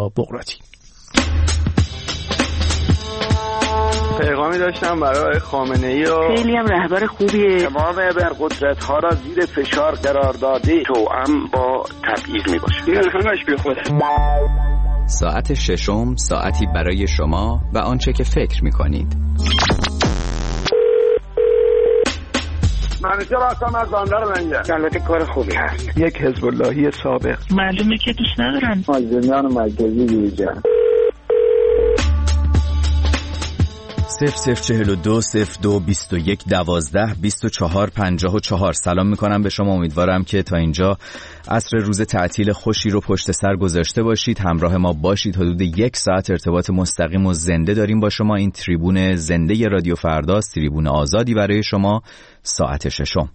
یا بقراطی. پیغامی داشتم برای خامنه‌ای و خیلی هم رهبر خوبیه. تمام ابرقدرت‌ها را زیر فشار قرار داده توأم با تبعیض میباشه. این همش بی خوده. ساعت ششم، ساعتی برای شما و آنچه که فکر می‌کنید. منیجر هستم از بندر منجر. البته کار خوبی هست. یک حزب اللهی سابق. معلومه که دوست ندارن. مازنیان مرکزی دیجا. 0042 02 21 12 24 54. سلام میکنم به شما. امیدوارم که تا اینجا عصر روز تعطیل خوشی رو پشت سر گذاشته باشید. همراه ما باشید. حدود 1 ساعت ارتباط مستقیم و زنده داریم با شما. این تریبون زنده رادیو فرداست، تریبون آزادی برای شما. ساعت ششم.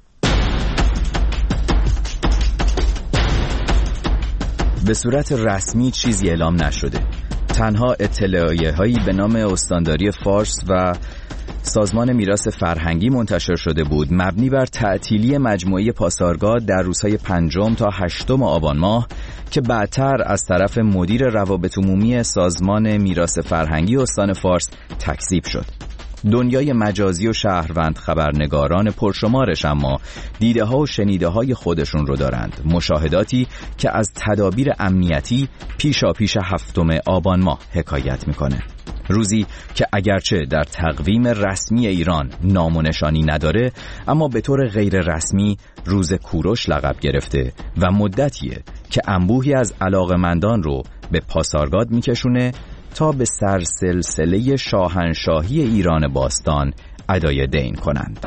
به صورت رسمی چیزی اعلام نشده. تنها اطلاعیه‌هایی به نام استانداری فارس و سازمان میراث فرهنگی منتشر شده بود مبنی بر تعطیلی مجموعه پاسارگاد در روزهای 5 تا 8 آبان ماه که بعدتر از طرف مدیر روابط عمومی سازمان میراث فرهنگی استان فارس تکذیب شد. دنیای مجازی و شهروند خبرنگاران پرشمارش اما دیده ها و شنیده های خودشون رو دارند. مشاهداتی که از تدابیر امنیتی پیشاپیش 7 آبان ماه حکایت میکنه. روزی که اگرچه در تقویم رسمی ایران نام و نشانی نداره اما به طور غیر رسمی روز کوروش لقب گرفته و مدتیه که انبوهی از علاقمندان رو به پاسارگاد میکشونه تا به سرسلسله شاهنشاهی ایران باستان ادای دین کنند.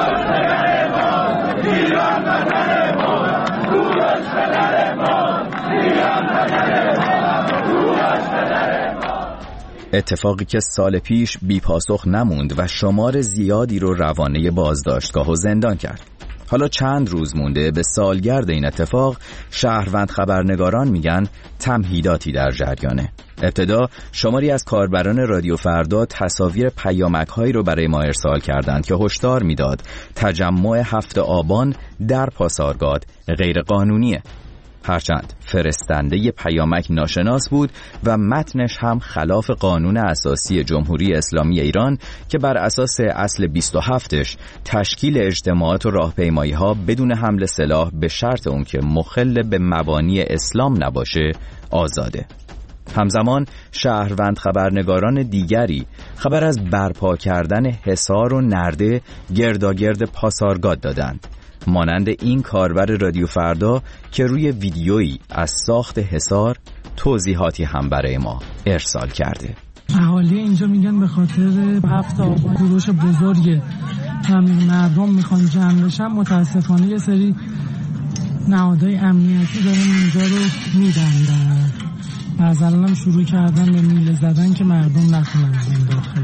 اتفاقی که سال پیش بی پاسخ نموند و شمار زیادی رو روانه بازداشتگاه و زندان کرد. حالا چند روز مونده به سالگرد این اتفاق، شهروند خبرنگاران میگن تمهیداتی در جریانه. ابتدا شماری از کاربران رادیو فردا تصاویر پیامک‌هایی رو برای ما ارسال کردند که هشدار میداد تجمع 7 آبان در پاسارگاد غیر قانونیه. هرچند فرستنده پیامک ناشناس بود و متنش هم خلاف قانون اساسی جمهوری اسلامی ایران که بر اساس اصل 27ش تشکیل اجتماعات و راهپیمایی‌ها بدون حمل سلاح به شرط اون که مخل به مبانی اسلام نباشه آزاده. همزمان شهروند خبرنگاران دیگری خبر از برپا کردن حصار و نرده گرداگرد پاسارگاد دادند، مانند این کاربر رادیو فردا که روی ویدیویی از ساخت حصار توضیحاتی هم برای ما ارسال کرده. اهالی اینجا میگن به خاطر 7 آبان کوروش بزرگه همین مردم میخوان جمع بشن. متاسفانه یه سری نهادهای امنیتی دارن اینجا رو میبندن. از الانم شروع کردن به میله زدن که مردم نتونن این داخل.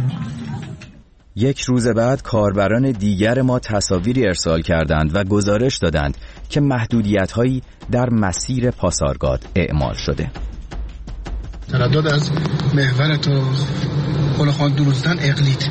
1 روز بعد کاربران دیگر ما تصاویری ارسال کردند و گزارش دادند که محدودیت‌هایی در مسیر پاسارگاد اعمال شده. تردد از محور تا قلخان دروزدن اقلید.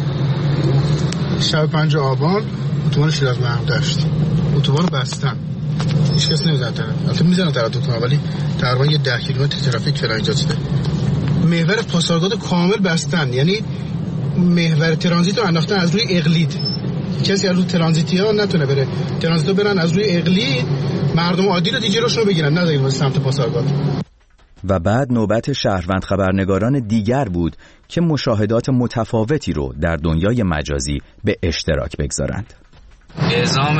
شب 5 آبان اتوبان شیراز مهمدشت اتوبان بستن. هیچ کس نمیزنه طرف. البته میزنه طرف اتوبان ولی تقریبا یه 10 کیلومتر ترافیک فعلا ایجاد شده. محور پاسارگاد کامل بستن، یعنی محور ترانزیت رو انداختن از روی اقلید. کسی از روی ترانزیتی ها نتونه بره. ترانزیت ها برن از روی اقلید، مردم عادی رو دیگه روشون رو بگیرن، نداریم به سمت پاسارگاد. و بعد نوبت شهروند خبرنگاران دیگر بود که مشاهدات متفاوتی رو در دنیای مجازی به اشتراک بگذارند. اعزام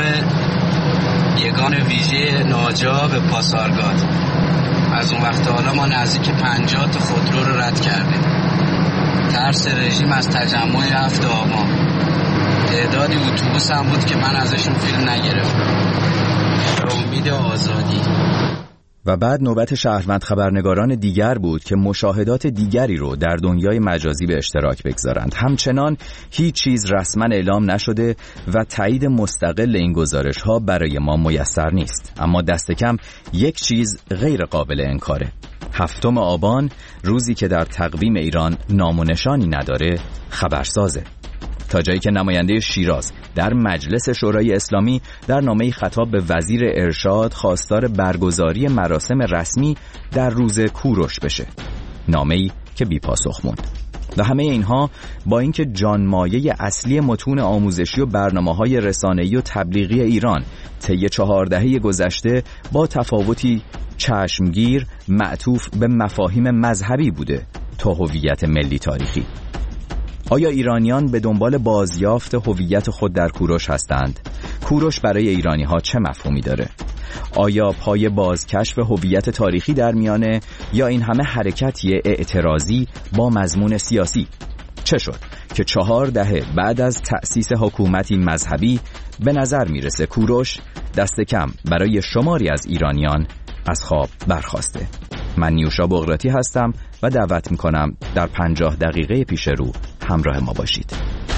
یگان ویژه ناجا به پاسارگاد. از اون وقت حالا ما نزدیک 50 تا خودرو رو رد کردیم. ترس رژیم از تجمع 7 آبان. تعدادی اتوبوس هم بود که من ازشون فیلم نگرفتم. امید آزادی. و بعد نوبت شهروند خبرنگاران دیگر بود که مشاهدات دیگری رو در دنیای مجازی به اشتراک بگذارند. همچنان هیچ چیز رسما اعلام نشده و تایید مستقل این گزارش ها برای ما میسر نیست. اما دست کم یک چیز غیر قابل انکاره. 7 آبان، روزی که در تقویم ایران نام و نشانی نداره، خبرسازه. تا جایی که نماینده شیراز در مجلس شورای اسلامی در نامه‌ای خطاب به وزیر ارشاد خواستار برگزاری مراسم رسمی در روز کوروش بشه. نامه‌ای که بی پاسخ موند. و همه اینها با اینکه جانمایه اصلی متون آموزشی و برنامه‌های رسانه‌ای و تبلیغی ایران طی 4 دهه گذشته با تفاوتی چشمگیر معطوف به مفاهیم مذهبی بوده تا هویت ملی تاریخی. آیا ایرانیان به دنبال بازیافت هویت خود در کوروش هستند؟ کوروش برای ایرانی‌ها چه مفهومی داره؟ آیا پای بازکشف هویت تاریخی در میانه یا این همه حرکتی اعتراضی با مضمون سیاسی؟ چه شد که 4 دهه بعد از تأسیس حکومتی مذهبی به نظر میرسه کوروش دست کم برای شماری از ایرانیان از خواب برخاسته؟ من نیوشا بغراتی هستم و دعوت میکنم در 50 دقیقه پیش رو همراه ما باشید.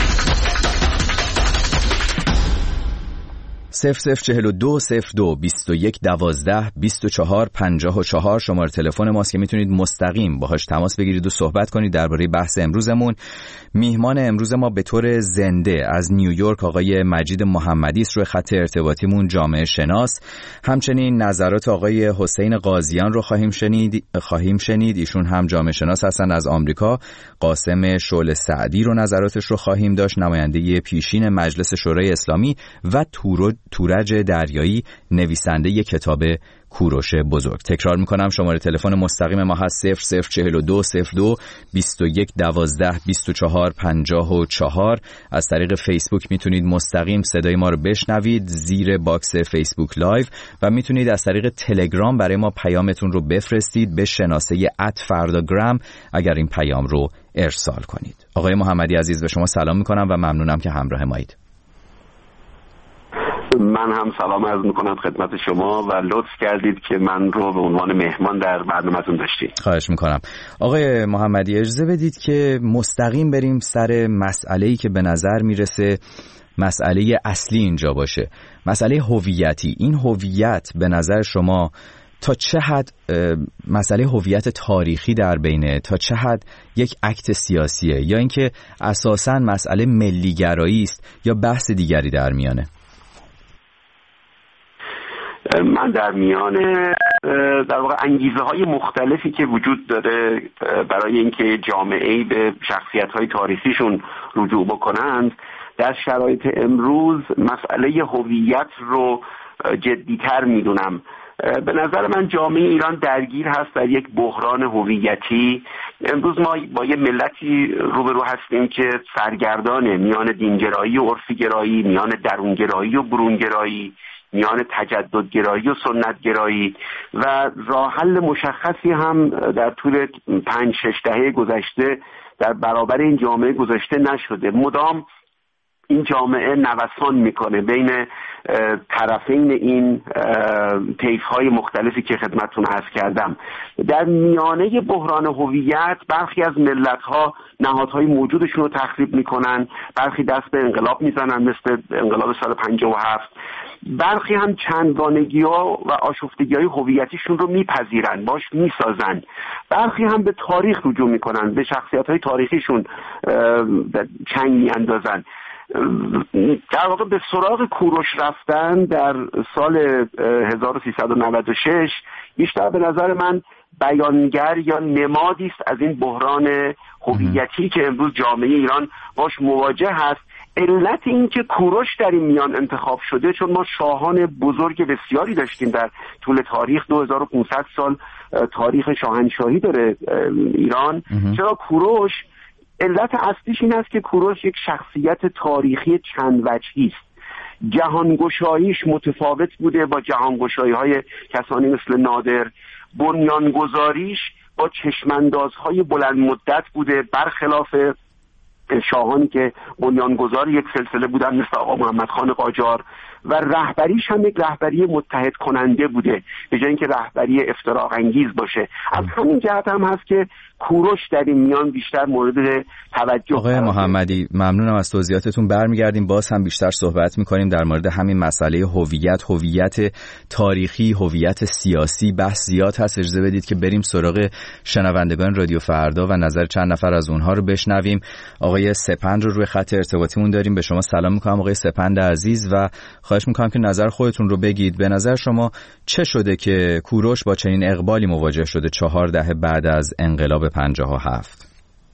0042 02 21 12 24 54 شماره تلفن ماست که میتونید مستقیم باهاش تماس بگیرید و صحبت کنید درباره بحث امروزمون. میهمان امروز ما به طور زنده از نیویورک آقای مجید محمدی است، روی خط ارتباطیمون جامعه شناس. همچنین نظرات آقای حسین قاضیان رو خواهیم شنید. ایشون هم جامعه شناس هستن از آمریکا. قاسم شعله سعدی رو نظراتش رو خواهیم داشت، نماینده پیشین مجلس شورای اسلامی، و تورج دریایی، نویسنده ی کتاب کوروش بزرگ. تکرار میکنم شماره تلفن مستقیم ما هست 0042 02 21 12 24 54. از طریق فیسبوک میتونید مستقیم صدای ما رو بشنوید زیر باکس فیسبوک لایو و میتونید از طریق تلگرام برای ما پیامتون رو بفرستید به شناسه @فرداگرام اگر این پیام رو ارسال کنید. آقای محمدی عزیز به شما سلام میکنم و ممنونم که همراه مایید. من هم سلام عرض میکنم خدمت شما و لطف کردید که من رو به عنوان مهمان در برنامه‌تون داشتید. خواهش میکنم. آقای محمدی اجازه بدید که مستقیم بریم سر مسئله‌ای که به نظر میرسه مسئله اصلی اینجا باشه، مسئله هویتی. این هویت به نظر شما تا چه حد مسئله هویت تاریخی در بینه، تا چه حد یک اکت سیاسیه، یا اینکه اساساً مسئله ملی‌گرایی است یا بحث دیگری در میانه؟ من در میان در واقع انگیزه های مختلفی که وجود داره برای اینکه جامعه‌ای به شخصیت های تاریخیشون رجوع بکنند، در شرایط امروز مسئله هویت رو جدی‌تر میدونم. به نظر من جامعه ایران درگیر هست در یک بحران هویتی. امروز ما با یه ملتی روبرو هستیم که سرگردانه میان دینگرایی و عرفی‌گرایی، میان درونگرایی و برونگرایی، میان تجددگرایی و سنتگرایی، و راه حل مشخصی هم در طول 5-6 دهه گذشته در برابر این جامعه گذاشته نشده. مدام این جامعه نوسان میکنه بین طرفین این طیف‌های مختلفی که خدمتتون عرض کردم. در میانه بحران هویت برخی از ملت‌ها نهادهای موجودشون رو تخریب میکنن، برخی دست به انقلاب میزنن مثل انقلاب سال 57، برخی هم چندگانگی‌ها و آشفتگی‌های هویتیشون رو میپذیرن، باش میسازن، برخی هم به تاریخ رجوع میکنن، به شخصیت‌های تاریخیشون چنگ میاندازن. در واقع به سراغ کوروش رفتن در سال 1396 بیشتر به نظر من بیانگر یا نمادی است از این بحران هویتی که امروز جامعه ایران باش مواجه هست. علت این که کوروش در این میان انتخاب شده چون ما شاهان بزرگ بسیاری داشتیم در طول تاریخ، 2500 سال تاریخ شاهنشاهی داره ایران. چرا کوروش؟ علت اصلیش این است که کوروش یک شخصیت تاریخی چند وجهی است. جهانگشاییش متفاوت بوده با جهانگشایی‌های کسانی مثل نادر. بنیانگذاریش با چشماندازهای بلند مدت بوده، برخلاف شاهانی که بنیانگذار یک سلسله بودن مثل آقا محمد خان قاجار. و رهبریش هم یک رهبری متحد کننده بوده به جای اینکه رهبری افتراق انگیز باشه. از همین جهت هم هست که کوروش در این میان بیشتر مورد توجه. آقای محمدی ممنونم از توضیحاتتون. برمیگردیم باز هم بیشتر صحبت میکنیم در مورد همین مسئله هویت تاریخی، هویت سیاسی. بحث زیاد هست. اجازه بدید که بریم سراغ شنوندگان رادیو فردا و نظر چند نفر از اونها رو بشنویم. آقای سپند رو روی خط ارتباطیمون داریم. به شما سلام میکنم آقای سپند عزیز و خواهش میکنم که نظر خودتون رو بگید. به نظر شما چه شده که کوروش با چنین اقبالی مواجه شده 4 دهه بعد از انقلاب 57؟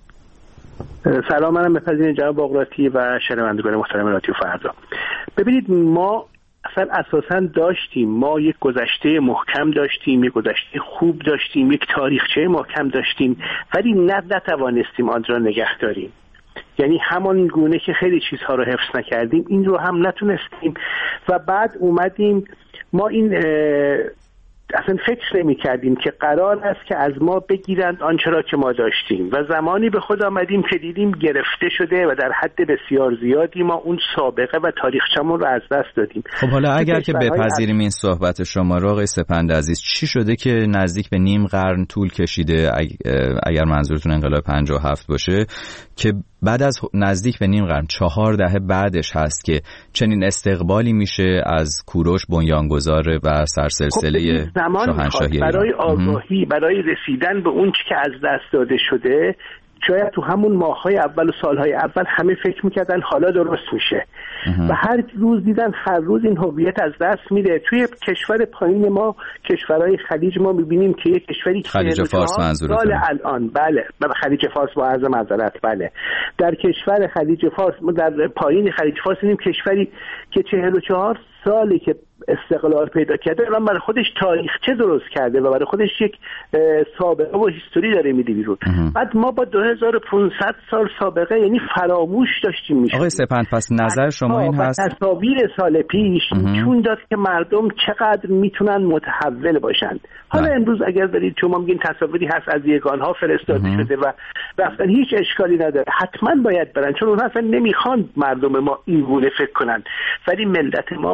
سلام، منم بپذیرید جناب بغراتی و شنوندگان محترم رادیو فردا. ببینید، ما اصلا اساساً داشتیم، ما یک گذشته محکم داشتیم، یک گذشته خوب داشتیم، یک تاریخچه محکم داشتیم، ولی نتوانستیم آن را نگه داریم. یعنی همان گونه که خیلی چیزها رو حفظ نکردیم، این رو هم نتونستیم و بعد اومدیم ما این اصلا فکر نمی کردیم که قرار است که از ما بگیرند آنچه را که ما داشتیم و زمانی به خود آمدیم که دیدیم گرفته شده و در حد بسیار زیادی ما اون سابقه و تاریخچمون رو از دست دادیم. خب حالا اگر که بپذیریم این صحبت شما رو آقای سپند عزیز، چی شده که نزدیک به نیم قرن طول کشیده، اگر منظورتون انقلاب 57 باشه، که بعد از نزدیک به نیم قرن 4 دهه بعدش هست که چنین استقبالی میشه از کوروش بنیانگذار و سرسلسله شاهنشاهی برای آگاهی، برای رسیدن به اون چی که از دست داده شده. شاید تو همون ماه‌های اول و سال‌های اول همه فکر می‌کردن حالا درست میشه و هر روز دیدن هر روز این هویت از دست میره. توی کشور پایین ما، کشورهای خلیج، ما می‌بینیم که یک کشوری که خلیج فارس منظورتونه الان، بله، خلیج فارس با عرض معذرت، بله، در کشور خلیج فارس، در پایین خلیج فارس دیدیم کشوری که 44 سالی که استقلال پیدا کرده، الان برای خودش تاریخچه درست کرده و برای خودش یک سابقه و هیستوری داره میده بیرون. بعد ما با 2500 سال سابقه یعنی فراموش داشتیم میشه. آقای سپند، پس نظر شما این هست تصاویر سال پیش چون داد که مردم چقدر میتونن متحول باشند. حالا امروز اگر دارید شما میگین تصاویری هست از یگانها فرستاده شده و رفتن، هیچ اشکالی نداره، حتما باید برن، چون اونها اصلا نمیخوان مردم ما این گونه فکر کنن. ولی ملت ما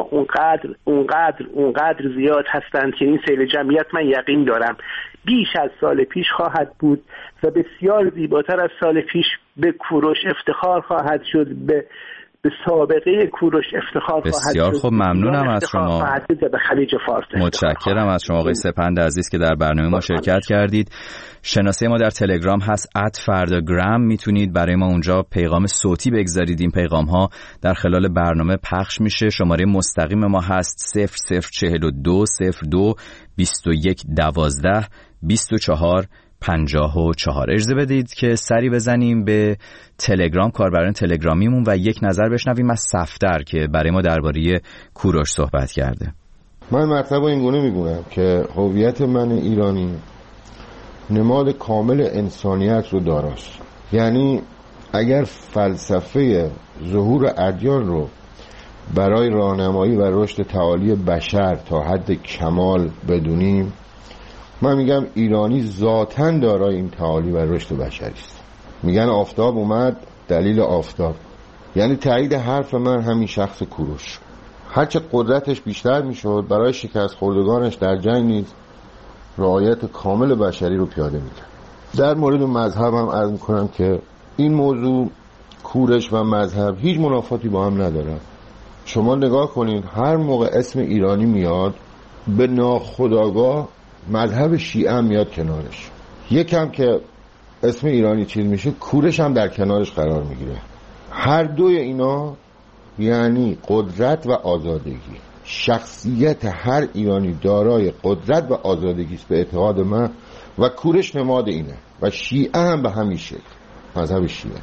اونقدر زیاد هستند که این سیل جمعیت، من یقین دارم، بیش از سال پیش خواهد بود و بسیار زیباتر از سال پیش به کوروش افتخار خواهد شد، به سابقه کوروش افتخار خواهد شد. بسیار خوب، ممنونم از شما. به خلیج فارس متشکرم از شما آقای سپند عزیز که در برنامه ما شرکت کردید. شناسه ما در تلگرام هست @فرداگرام، میتونید برای ما اونجا پیغام صوتی بگذارید. این پیغام ها در خلال برنامه پخش میشه. شماره مستقیم ما هست 0042 02 21 12 24 54. اجازه بدید که سری بزنیم به تلگرام، کاربران تلگرامیمون، و یک نظر بشنویم از صفدر که برای ما درباره کوروش صحبت کرده. من مطلب اینگونه میگونم که هویت من ایرانی نماد کامل انسانیت رو داراست. یعنی اگر فلسفه ظهور ادیان رو برای راهنمایی و رشد تعالی بشر تا حد کمال بدونیم، من میگم ایرانی ذاتاً دارای این تعالی و رشد بشری است. میگن آفتاب اومد دلیل آفتاب، یعنی تایید حرف من همین شخص کوروش. هرچه قدرتش بیشتر میشد برای شکست خوردگانش در جنگ نیز رعایت کامل بشری رو پیاده میکرد. در مورد مذهب هم عرض میکنم که این موضوع، کوروش و مذهب، هیچ منافاتی با هم نداره. شما نگاه کنید، هر موقع اسم ایرانی میاد به ناخودآگاه مذهب شیعه هم میاد کنارش. یکم که اسم ایرانی چیز میشه، کوروش هم در کنارش قرار میگیره. هر دوی اینا یعنی قدرت و آزادگی. شخصیت هر ایرانی دارای قدرت و آزادگی است به اعتقاد من و کوروش نماد اینه و شیعه هم به همین شکل، مذهب شیعه.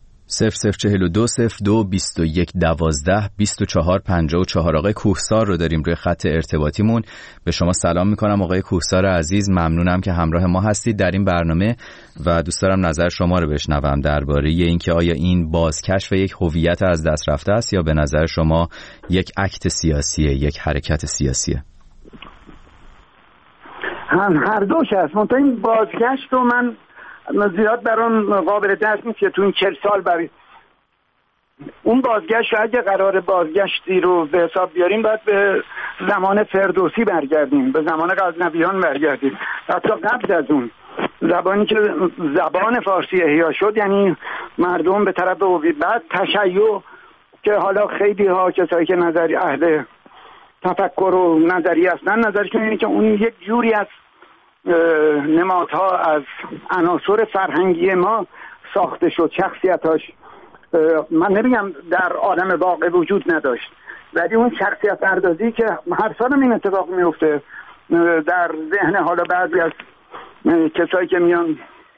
0042 02 21 12 24 54. آقای کوهسار رو داریم روی خط ارتباطیمون. به شما سلام میکنم آقای کوهسار عزیز، ممنونم که همراه ما هستید در این برنامه و دوست دارم نظر شما رو بشنوم درباره اینکه آیا این بازکشف یک هویت از دست رفته است یا به نظر شما یک اکت سیاسیه، یک حرکت سیاسیه؟ هر دوش هست. منتها این بازگشت رو من زیاد برام قابل درک نیست که تو این 40 سال برای اون بازگشت، اگه قرار بازگشتی رو به حساب بیاریم باید به زمان فردوسی برگردیم، به زمان غزنویان برگردیم، حتی قبل از اون زبانی که زبان فارسی احیا شد، یعنی مردم به طرف بعد تشیع که حالا خیلی ها کسایی که نظری اهل تفکر و نظری هستن نظرشون اینه که اون یک جوری از نمادها از عناصر فرهنگی ما ساخته شد، شخصیتاش من نمیگم در عالم واقع وجود نداشت، ولی اون شخصیت پردازی که هر سال این اتفاق میفته در ذهن حالا بعضی از کسایی که میان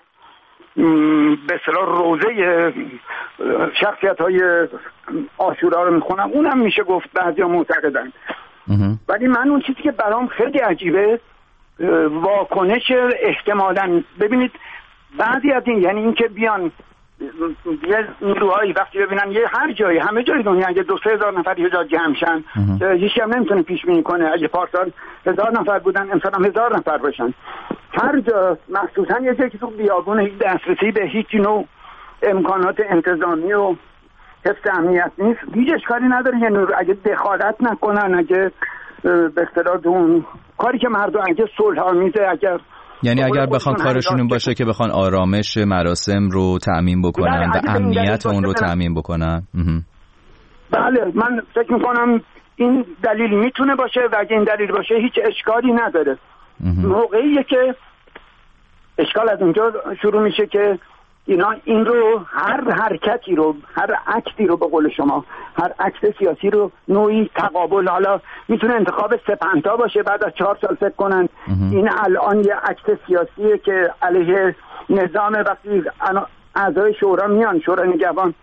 به اصطلاح روزه شخصیت‌های عاشورا رو میخونم، اونم میشه گفت بعضیا معتقدن. ولی من اون چیزی که برام خیلی عجیبه واکنش احتمالاً، ببینید بعضی از این، یعنی این که بیان یه نیروهایی وقتی ببینن یه هر جایی همه جای دنیا اگه 2-3 هزار نفر یه جا جمع شن که هیچ هم نمیتونه پیش بینی کنه، اگه پارسال 1000 نفر بودن امسال هم 1000 نفر باشن، هر جا مخصوصا یه جایی که تو بیابون هیچ دسترسی به هیچ نوع امکانات انتظامی و حفظ امنیت نیست، هیچ اشکالی نداره یه نور اگه دخالت نکنن، اگه به اصطلاح اون کاری که مردم اگه صلح آمیزه، یعنی اگر بخوان کارشون این باشه که بخوان آرامش مراسم رو تأمین بکنن و امنیت اون رو تأمین بکنن. بله من فکر میکنم این دلیل میتونه باشه و اگه این دلیل باشه هیچ اشکالی نداره. موقعیه که اشکال از اونجا شروع میشه که اینا این رو هر حرکتی رو، هر اکتی رو، به قول شما هر اکت سیاسی رو نوعی تقابل، حالا میتونه انتخاب سپنتا باشه بعد از 4 سال فکر کنن این الان یه اکت سیاسیه که علیه نظام، وقتی اعضای شورا میان، شورای نگهبان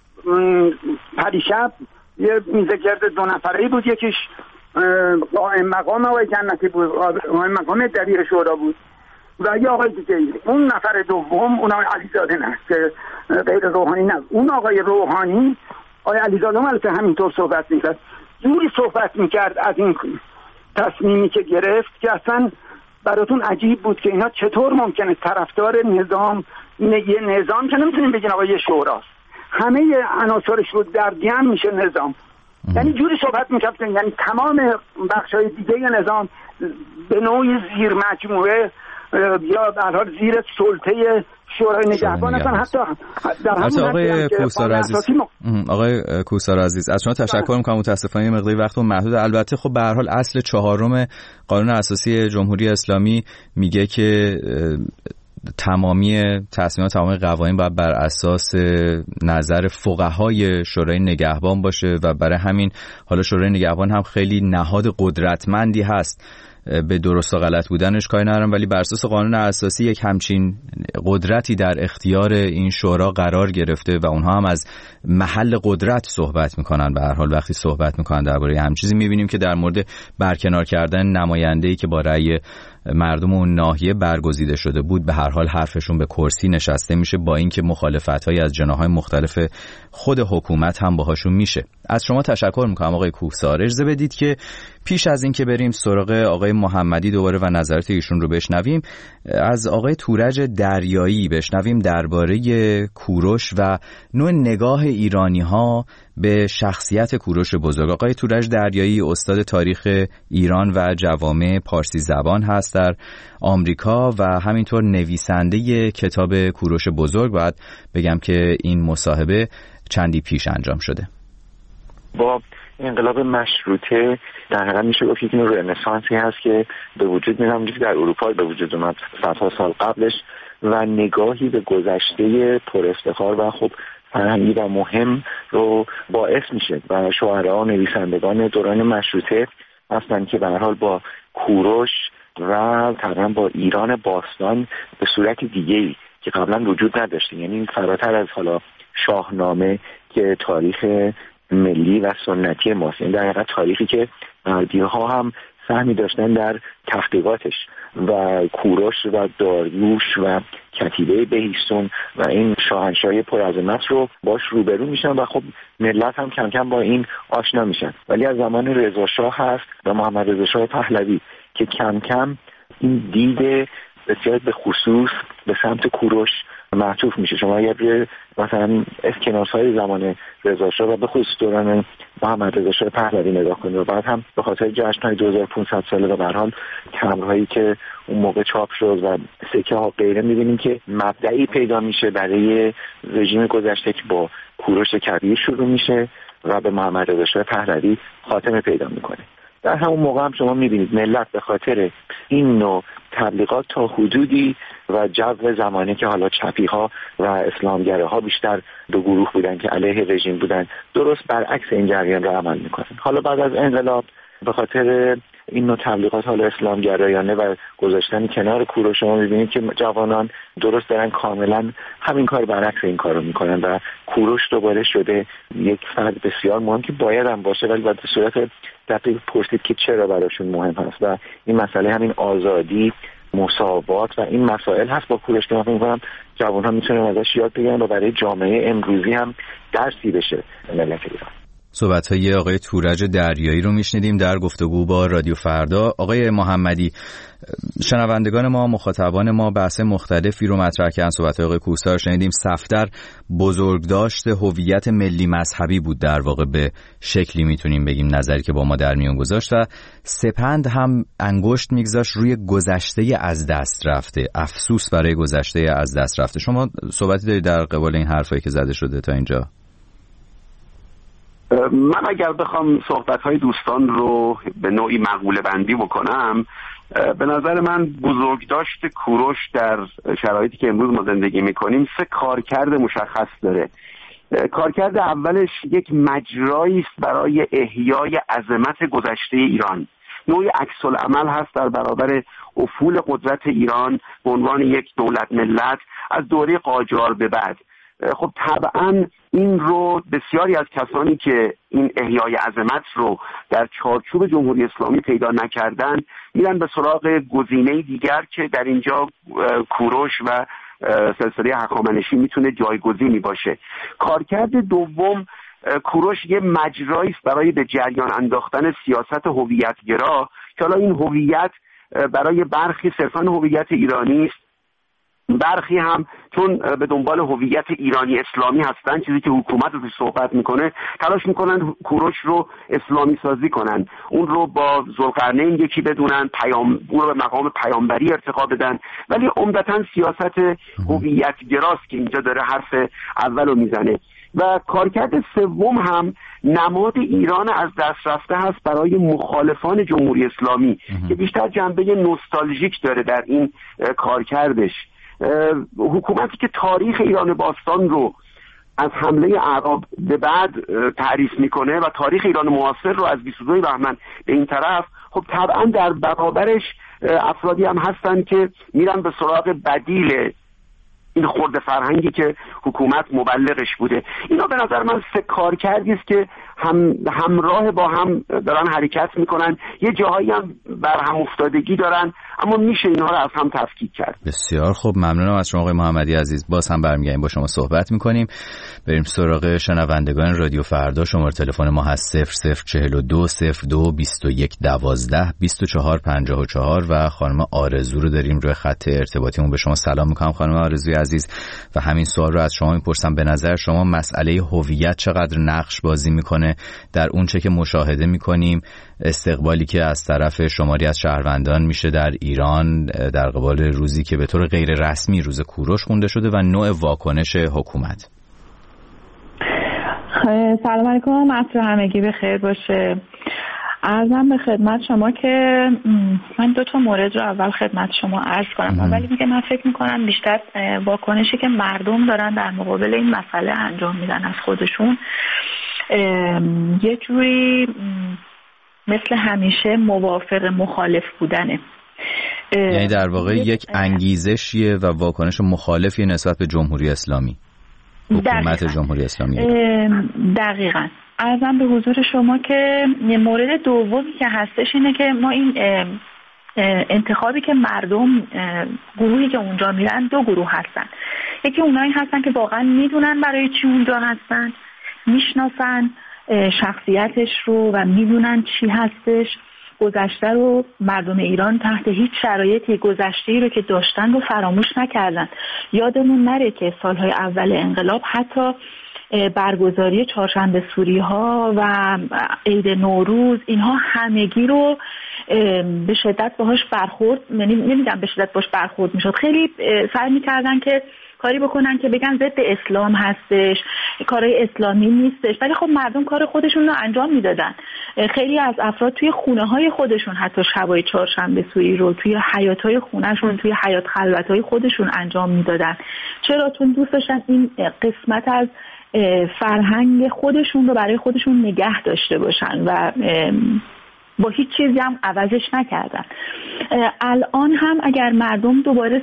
پریشب یه میزه گرد 2 نفره‌ای بود، یکیش قائم مقام آقای جنتی بود، قائم مقام دبیر شورا بود و یه آقای دیگه، اون نفر دوم اون آقای علیزاده نه که غیر روحانی نه، اون آقای روحانی، آقای علیزاده هم البته همینطور صحبت میکرد، جوری صحبت میکرد از این تصمیمی که گرفت که اصلا براتون عجیب بود که اینا چطور ممکنه طرفدار نظام، یه نظام که نمیتونیم بگین آقا یه شوراست، همه عناصرش رو در جمع میشه نظام، یعنی جوری صحبت میکرد یعنی تمام بخشای دیگه نظام به نوعی زیر مجموعه یا به هر حال زیر سلطه شورای نگهبان هستن. حتی در همون آقای کوهسار عزیز، آقای کوهسار عزیز از شما تشکر میکنم، متاسفانه مقداری وقتمون محدود. البته خب به هر حال اصل 4 قانون اساسی جمهوری اسلامی میگه که تمامی تصمیمات، تمامی قوانین باید بر اساس نظر فقهای شورای نگهبان باشه و برای همین حالا شورای نگهبان هم خیلی نهاد قدرتمندی هست، به درست و غلط بودنش کاری ندارم، ولی بر اساس قانون اساسی یک همچین قدرتی در اختیار این شورا قرار گرفته و اونها هم از محل قدرت صحبت میکنن. به هر حال وقتی صحبت میکنن درباره همین چیزی میبینیم که در مورد برکنار کردن نماینده‌ای که با رأی مردم اون ناحیه برگزیده شده بود، به هر حال حرفشون به کرسی نشسته میشه، با اینکه مخالفت‌های از جناح‌های مختلف خود حکومت هم باهاشون میشه. از شما تشکر میکنم آقای کوهسار. اجازه بدید که پیش از این که بریم سراغ آقای محمدی دوباره و نظرات ایشون رو بشنویم، از آقای تورج دریایی بشنویم درباره کوروش و نوع نگاه ایرانی‌ها به شخصیت کوروش بزرگ. آقای تورج دریایی استاد تاریخ ایران و جوامع پارسی زبان هست در آمریکا و همینطور نویسنده کتاب کوروش بزرگ. باید بگم که این مصاحبه چندی پیش انجام شده. با انقلاب مشروطه در حقیقت میشه گفت این رنسانسی هست که به وجود میاد، همونجوری که در اروپا به وجود اومد صدها سال قبلش، و نگاهی به گذشته پر افتخار و خب فرهنگی و مهم رو باعث میشه و شاعرها و نویسندگان دوران مشروطه هستن که به هر حال با کوروش و تقریبا با ایران باستان به صورت دیگه‌ای که قبلا وجود نداشته، یعنی فراتر از حالا شاهنامه که تاریخ ملی و سنتی ماست، این در حقیقت تاریخی که غربی‌ها هم سهمی داشتن در تفتیقاتش و کوروش و داریوش و کتیبه بهیستون و این شاهنشاهی پرعظمت رو باش روبرو میشن و خب ملت هم کم کم با این آشنا میشن. ولی از زمان رضا شاه هست و محمد رضا شاه پهلوی که کم کم این دید بسیار به خصوص به سمت کوروش معطوف میشه. شما اگر مثلا اسکناس‌های زمان رضا شاه و به خصوص دوران محمد رضا شاه پهلوی نگاه کنید و بعد هم به خاطر جشن‌های 2500 ساله و به هر حال تمبرهایی که اون موقع چاپ شد و سکه ها غیره، می‌بینیم که مبدئی پیدا میشه برای رژیم گذشته که با کوروش کبیر شروع میشه و به محمد رضا شاه پهلوی خاتمه پیدا میکنه. در همون موقع هم شما می‌بینید ملت به خاطر این نوع تبلیغات تا حدودی و جو زمانی که حالا چپی‌ها و اسلامگراها بیشتر دو گروه بودن که علیه رژیم بودن، درست برعکس این جریان رو عمل می‌کنن. حالا بعد از انقلاب به خاطر این نوع تبلیغات حالا اسلامگرایانه و گذاشتن کنار کوروش، شما می‌بینید که جوانان درست دارن کاملا همین کار برعکس این کارو میکنن و کوروش دوباره شده یک فرد بسیار مهم که باید هم باشه، ولی باید به صورت دقیق پرسید که چرا براشون مهم هست و این مسئله همین آزادی، مساوات و این مسائل هست با کوروش که من فکر می‌کنم جوان‌ها میتونن ازش یاد بگیرن و برای جامعه امروزی هم درسی بشه ملت ایران. صحبت‌های آقای تورج دریایی رو میشنیدیم در گفتگو با رادیو فردا. آقای محمدی، شنوندگان ما، مخاطبان ما بحث مختلفی رو مطرح کردن. صحبت‌های آقای کوسا رو شنیدیم. صفدر بزرگداشت هویت ملی مذهبی بود، در واقع به شکلی میتونیم بگیم، نظری که با ما در میون گذاشت، و سپند هم انگشت میگذاشت روی گذشته از دست رفته، افسوس برای گذشته از دست رفته. شما صحبتی دارید در قبال این حرفایی که زده شده تا اینجا؟ من اگر بخوام صحبت‌های دوستان رو به نوعی مقوله بندی بکنم، به نظر من بزرگداشت کوروش در شرایطی که امروز ما زندگی می‌کنیم 3 کارکرد مشخص داره. کارکرد اولش یک مجرایی است برای احیای عظمت گذشته ایران، نوعی عکس‌العمل هست در برابر افول قدرت ایران به عنوان یک دولت ملت از دوره قاجار به بعد. خب طبعا این رو بسیاری از کسانی که این احیای عظمت رو در چارچوب جمهوری اسلامی پیدا نکردن میرن به سراغ گزینه دیگر که در اینجا کوروش و سلسله هخامنشی میتونه جایگزینی باشه. کارکرد دوم، کوروش یه مجرایی است برای به جریان انداختن سیاست هویت‌گرا که حالا این هویت برای برخی صرفاً هویت ایرانی است، برخی هم چون به دنبال هویت ایرانی اسلامی هستن، چیزی که حکومت روش صحبت میکنه، تلاش میکنن کوروش رو اسلامی سازی کنن، اون رو با ذوالقرنین یکی بدونن، اون رو به مقام پیامبری ارتقا بدن، ولی عمدتاً سیاست هویت گراست که اینجا داره حرف اولو میزنه. و کارکرد سوم هم نماد ایران از دست رفته هست برای مخالفان جمهوری اسلامی که بیشتر جنبه نوستالژیک داره در این کارکردش. حکومتی که تاریخ ایران باستان رو از حمله اعراب به بعد تعریف میکنه و تاریخ ایران معاصر رو از 22 بهمن به این طرف، خب طبعا در برابرش افرادی هم هستن که میرن به سراغ بدیل این خرد فرهنگی که حکومت مبلغش بوده. اینا به نظر من 3 کارکردی است که همراه با هم دارن حرکت میکنن، یه جاهایی هم بر هم افتادگی دارن، اما میشه اینها رو از هم تفکیک کرد. بسیار خوب، ممنونم از شما آقای محمدی عزیز. باز هم برمیگردیم با شما صحبت میکنیم. بریم سراغ شنوندگان رادیو فردا. شماره تلفن ما هست 0042 02 21 12 24 54 و خانم آرزو رو داریم روی خط ارتباطیمون. به شما سلام میکنم خانم آرزوی عزیز و همین سوال رو از شما میپرسم. به نظر شما مسئله هویت چقدر نقش بازی میکنه در اون چه که مشاهده میکنیم، استقبالی که از طرف شماری از شهروندان میشه در ایران در قبال روزی که به طور غیر رسمی روز کوروش خونده شده و نوع واکنش حکومت؟ سلام علیکم، عصر همگی بخیر باشه. عرضم به خدمت شما که من 2 مورد رو اول خدمت شما عرض کنم. ولی میگه من فکر میکنم بیشتر واکنشی که مردم دارن در مقابل این مسئله انجام میدن از خودشون یه جوری مثل همیشه موافق مخالف بودنه، یعنی در واقع یک انگیزشیه و واکنش مخالفی نسبت به جمهوری اسلامی، حکومت جمهوری اسلامی. دقیقاً. عرضم به حضور شما که مورد دومی که هستش اینه که ما این انتخابی که مردم، گروهی که اونجا میرن 2 گروه هستن. یکی اونایی هستن که واقعا میدونن برای چی اونجا هستن، میشناسن شخصیتش رو و میدونن چی هستش، گذشته رو مردم ایران تحت هیچ شرایطی گذشته‌ای رو که داشتن رو فراموش نکردن. یادمون نره که سالهای اول انقلاب حتی برگزاری چهارشنبه سوری ها و عید نوروز، اینها همگی رو به شدت باهاش برخورد، یعنی نمیگم به شدت باهاش برخورد میشد، خیلی سعی میکردن که کاری بکنن که بگن ضد اسلام هستش، کارهای اسلامی نیستش، ولی خب مردم کار خودشون رو انجام میدادن خیلی از افراد توی خونه های خودشون حتی شبای چهارشنبه سوری رو توی حیاط های خونهشون، توی حیاط خلوت های خودشون انجام میدادن. چرا؟ چون دوست داشتن این قسمت از فرهنگ خودشون رو برای خودشون نگه داشته باشن و با هیچ چیزی هم عوضش نکردن. الان هم اگر مردم دوباره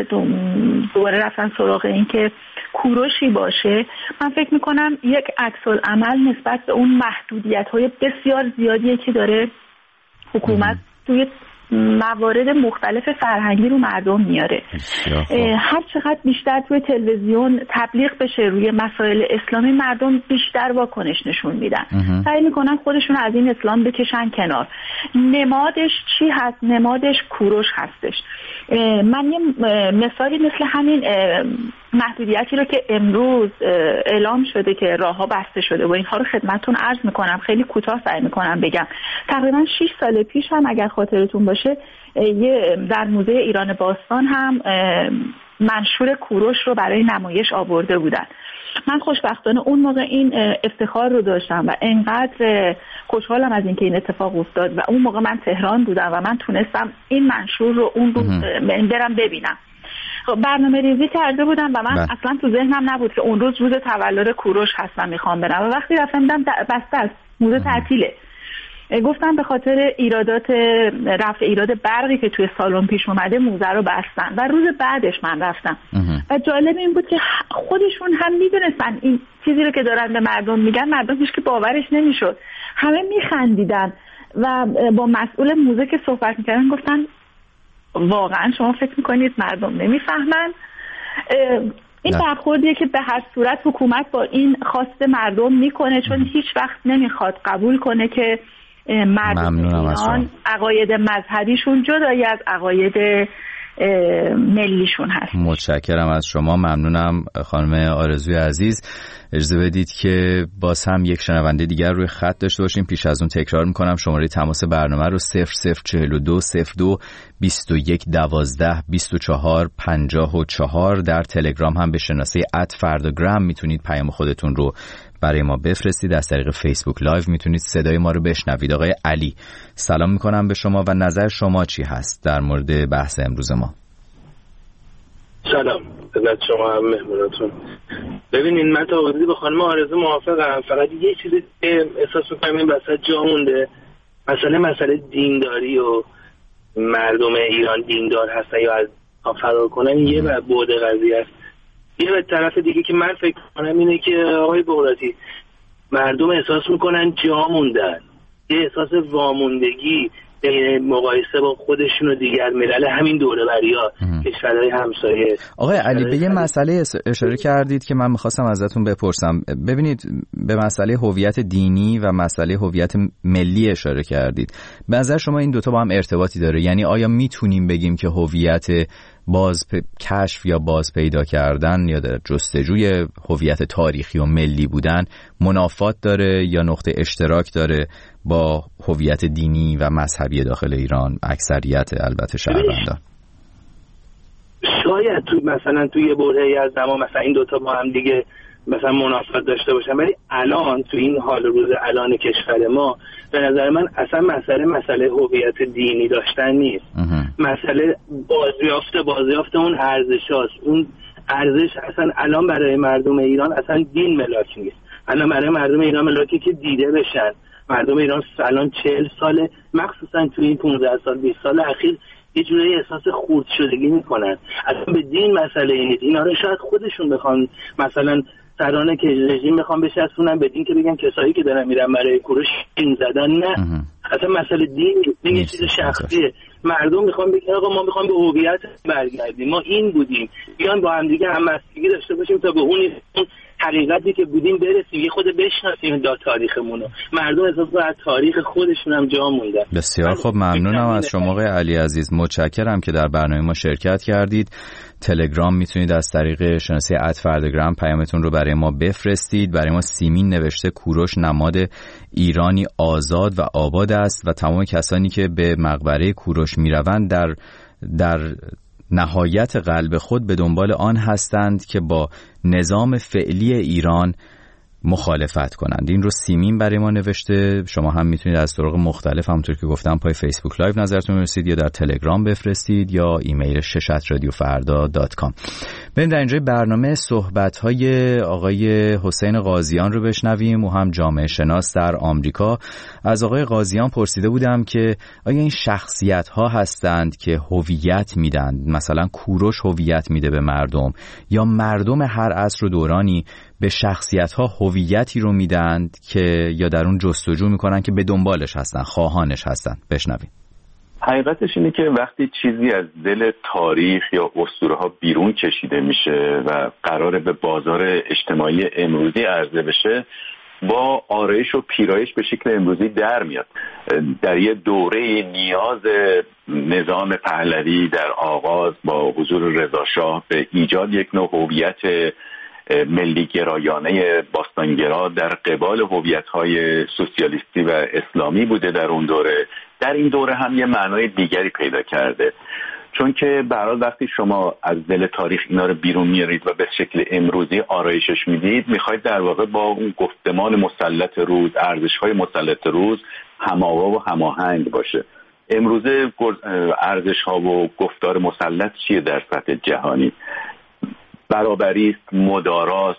رفتن سراغ این که کوروشی باشه، من فکر میکنم یک عکس‌العمل نسبت به اون محدودیت‌های بسیار زیادیه که داره حکومت توی موارد مختلف فرهنگی رو مردم میاره. هر چقدر بیشتر توی تلویزیون تبلیغ بشه روی مسائل اسلامی، مردم بیشتر واکنش نشون میدن، سعی میکنن خودشون از این اسلام بکشن کنار. نمادش چی هست؟ نمادش کوروش هستش. من یه مثالی مثل همین محدودیتی رو که امروز اعلام شده که راهها بسته شده و اینها رو خدمتتون عرض میکنم، خیلی کوتاه سعی میکنم بگم. تقریبا 6 سال پیش هم اگر خاطرتون باشه در موزه ایران باستان هم منشور کوروش رو برای نمایش آورده بودن. من خوشبختانه اون موقع این افتخار رو داشتم و انقدر خوشحالم از اینکه این اتفاق افتاد و اون موقع من تهران بودم و من تونستم این منشور رو اون روز برم ببینم. برنامه ریزی کرده بودم و من اصلا تو ذهنم نبود که اون روز تولد کوروش هست و میخوام برم و وقتی رفتم دیدم بسته است، موزه تعطیله. گفتم به خاطر رفع ایراد برقی که توی سالن پیش اومده موزه رو بستن و روز بعدش من رفتم و جالب این بود که خودشون هم میدونستن این چیزی رو که دارن به مردم میگن، مردم هیچ که باورش نمیشد، همه میخندیدن و با مسئول موزه که صحبت میکردن گفتن واقعا شما فکر میکنید مردم نمیفهمن؟ این برخوردیه که به هر صورت حکومت با این خواست مردم میکنه، چون هیچ وقت نمیخواد قبول کنه که مردم ایران عقاید مذهبیشون جدایی از عقاید ملیشون هست. متشکرم از شما، ممنونم خانم آرزوی عزیز. اجازه بدید که باز هم یک شنونده دیگر روی خط داشته باشیم. پیش از اون تکرار میکنم شماره تماس برنامه رو 0042 02 21 12 24 54. در تلگرام هم به شناسه @فرداگرام میتونید پیام خودتون رو برای ما بفرستید. از طریق فیسبوک لایو میتونید صدای ما رو بشنوید. آقای علی سلام میکنم به شما و نظر شما چی هست در مورد بحث امروز ما؟ سلام خدمت شما هم مهموناتون. ببینین من تا حدودی با خانم آرزو موافقم، فقط یه چیزی که احساس میکنم این وسط جا مونده، مسئله دینداری و مردم ایران دیندار هستن یا از فرار کنن یه بعد قضیه است. یه طرف دیگه که من فکر کنم اینه که آقای بغراتی مردم احساس میکنن جا موندن، یه احساس واموندگی مقایسه با خودشون و دیگر ملل همین دوره‌بری‌ها کشورهای همسایه. آقای علی به یه مسئله اشاره کردید که من می‌خواستم ازتون بپرسم. ببینید به مسئله هویت دینی و مسئله هویت ملی اشاره کردید. به نظر شما این دوتا با هم ارتباطی داره؟ یعنی آیا میتونیم بگیم که هویت کشف یا باز پیدا کردن یا در جستجوی هویت تاریخی و ملی بودن منافات داره یا نقطه اشتراک داره با هویت دینی و مذهبی داخل ایران اکثریت البته شهروندان؟ شاید مثلا توی برهه‌ای از زمان مثلا این دوتا با هم دیگه مثلا منافات داشته باشن، ولی الان تو این حال روز الان کشور ما به نظر من اصلا مسئله هویت دینی داشتن نیست. مسئله بازیافت اون ارزشاست. اون ارزش اصلا الان برای مردم ایران اصلا دین ملاک نیست. الان برای مردم ایران ملاکی که دیده بشن. مردم ایران الان 40 ساله مخصوصا تو این 15 سال 20 سال اخیر یه جوری احساس خورد شدگی میکنن. اصلا به دین مسئله نیست. اینا رو شاید خودشون بخوان مثلا سرانه که رژیم بخوام بچسبونن به دین که بگن کسایی که دارن میرن برای کوروش دین زدن، نه. اصلا مسئله دین یه چیز شخصیه. مردم میخوان بگن آقا ما میخوام به هویت برگردیم، ما این بودیم، بیان با هم دیگه همبستگی داشته باشیم تا به اون حقیقتی که بودیم برسیم، یه خود بشناسیم تاریخمون رو. مردم احساس از تاریخ خودشون هم جا موندن. بسیار خب، ممنونم از شما آقای علی عزیز، متشکرم که در برنامه ما شرکت کردید. تلگرام میتونید از طریق شناسه @فرداگرام پیامتون رو برای ما بفرستید. برای ما سیمین نوشته کوروش نماد ایرانی آزاد و آباد است و تمام کسانی که به مقبره کوروش میروند در نهایت قلب خود به دنبال آن هستند که با نظام فعلی ایران مخالفت کنند. این رو سیمین برای ما نوشته. شما هم میتونید از طرق مختلف همونطور که گفتم پای فیسبوک لایو نظرتون برسید یا در تلگرام بفرستید یا ایمیل شش@radiofarda.com. بریم در اینجای برنامه صحبت‌های آقای حسین قاضیان رو بشنویم. او هم جامعه شناس در آمریکا. از آقای قاضیان پرسیده بودم که آیا این شخصیت‌ها هستند که هویت میدن، مثلا کوروش هویت میده به مردم، یا مردم هر عصر و دورانی به شخصیت‌ها هویتی رو میدند که یا در اون جستجو میکنن که به دنبالش هستن، خواهانش هستن؟ بشنویم. حقیقتش اینه که وقتی چیزی از دل تاریخ یا اسطوره‌ها بیرون کشیده میشه و قراره به بازار اجتماعی امروزی عرضه بشه، با آرایش و پیرایش به شکل امروزی در میاد. در یه دوره نیاز نظام پهلوی در آغاز با حضور رضا شاه به ایجاد یک نوع هویت ملی گرایانه باستانگرا در قبال هویت‌های سوسیالیستی و اسلامی بوده در اون دوره. در این دوره هم یه معنای دیگری پیدا کرده، چون که به هر حال وقتی شما از دل تاریخ اینا رو بیرون میارید و به شکل امروزی آرایشش میدید، میخواید در واقع با اون گفتمان مسلط روز، ارزش‌های مسلط روز هم‌آوا و هماهنگ باشه. امروزه ارزش‌ها و گفتار مسلط چیه در سطح جهانی؟ برابری است، مداراست،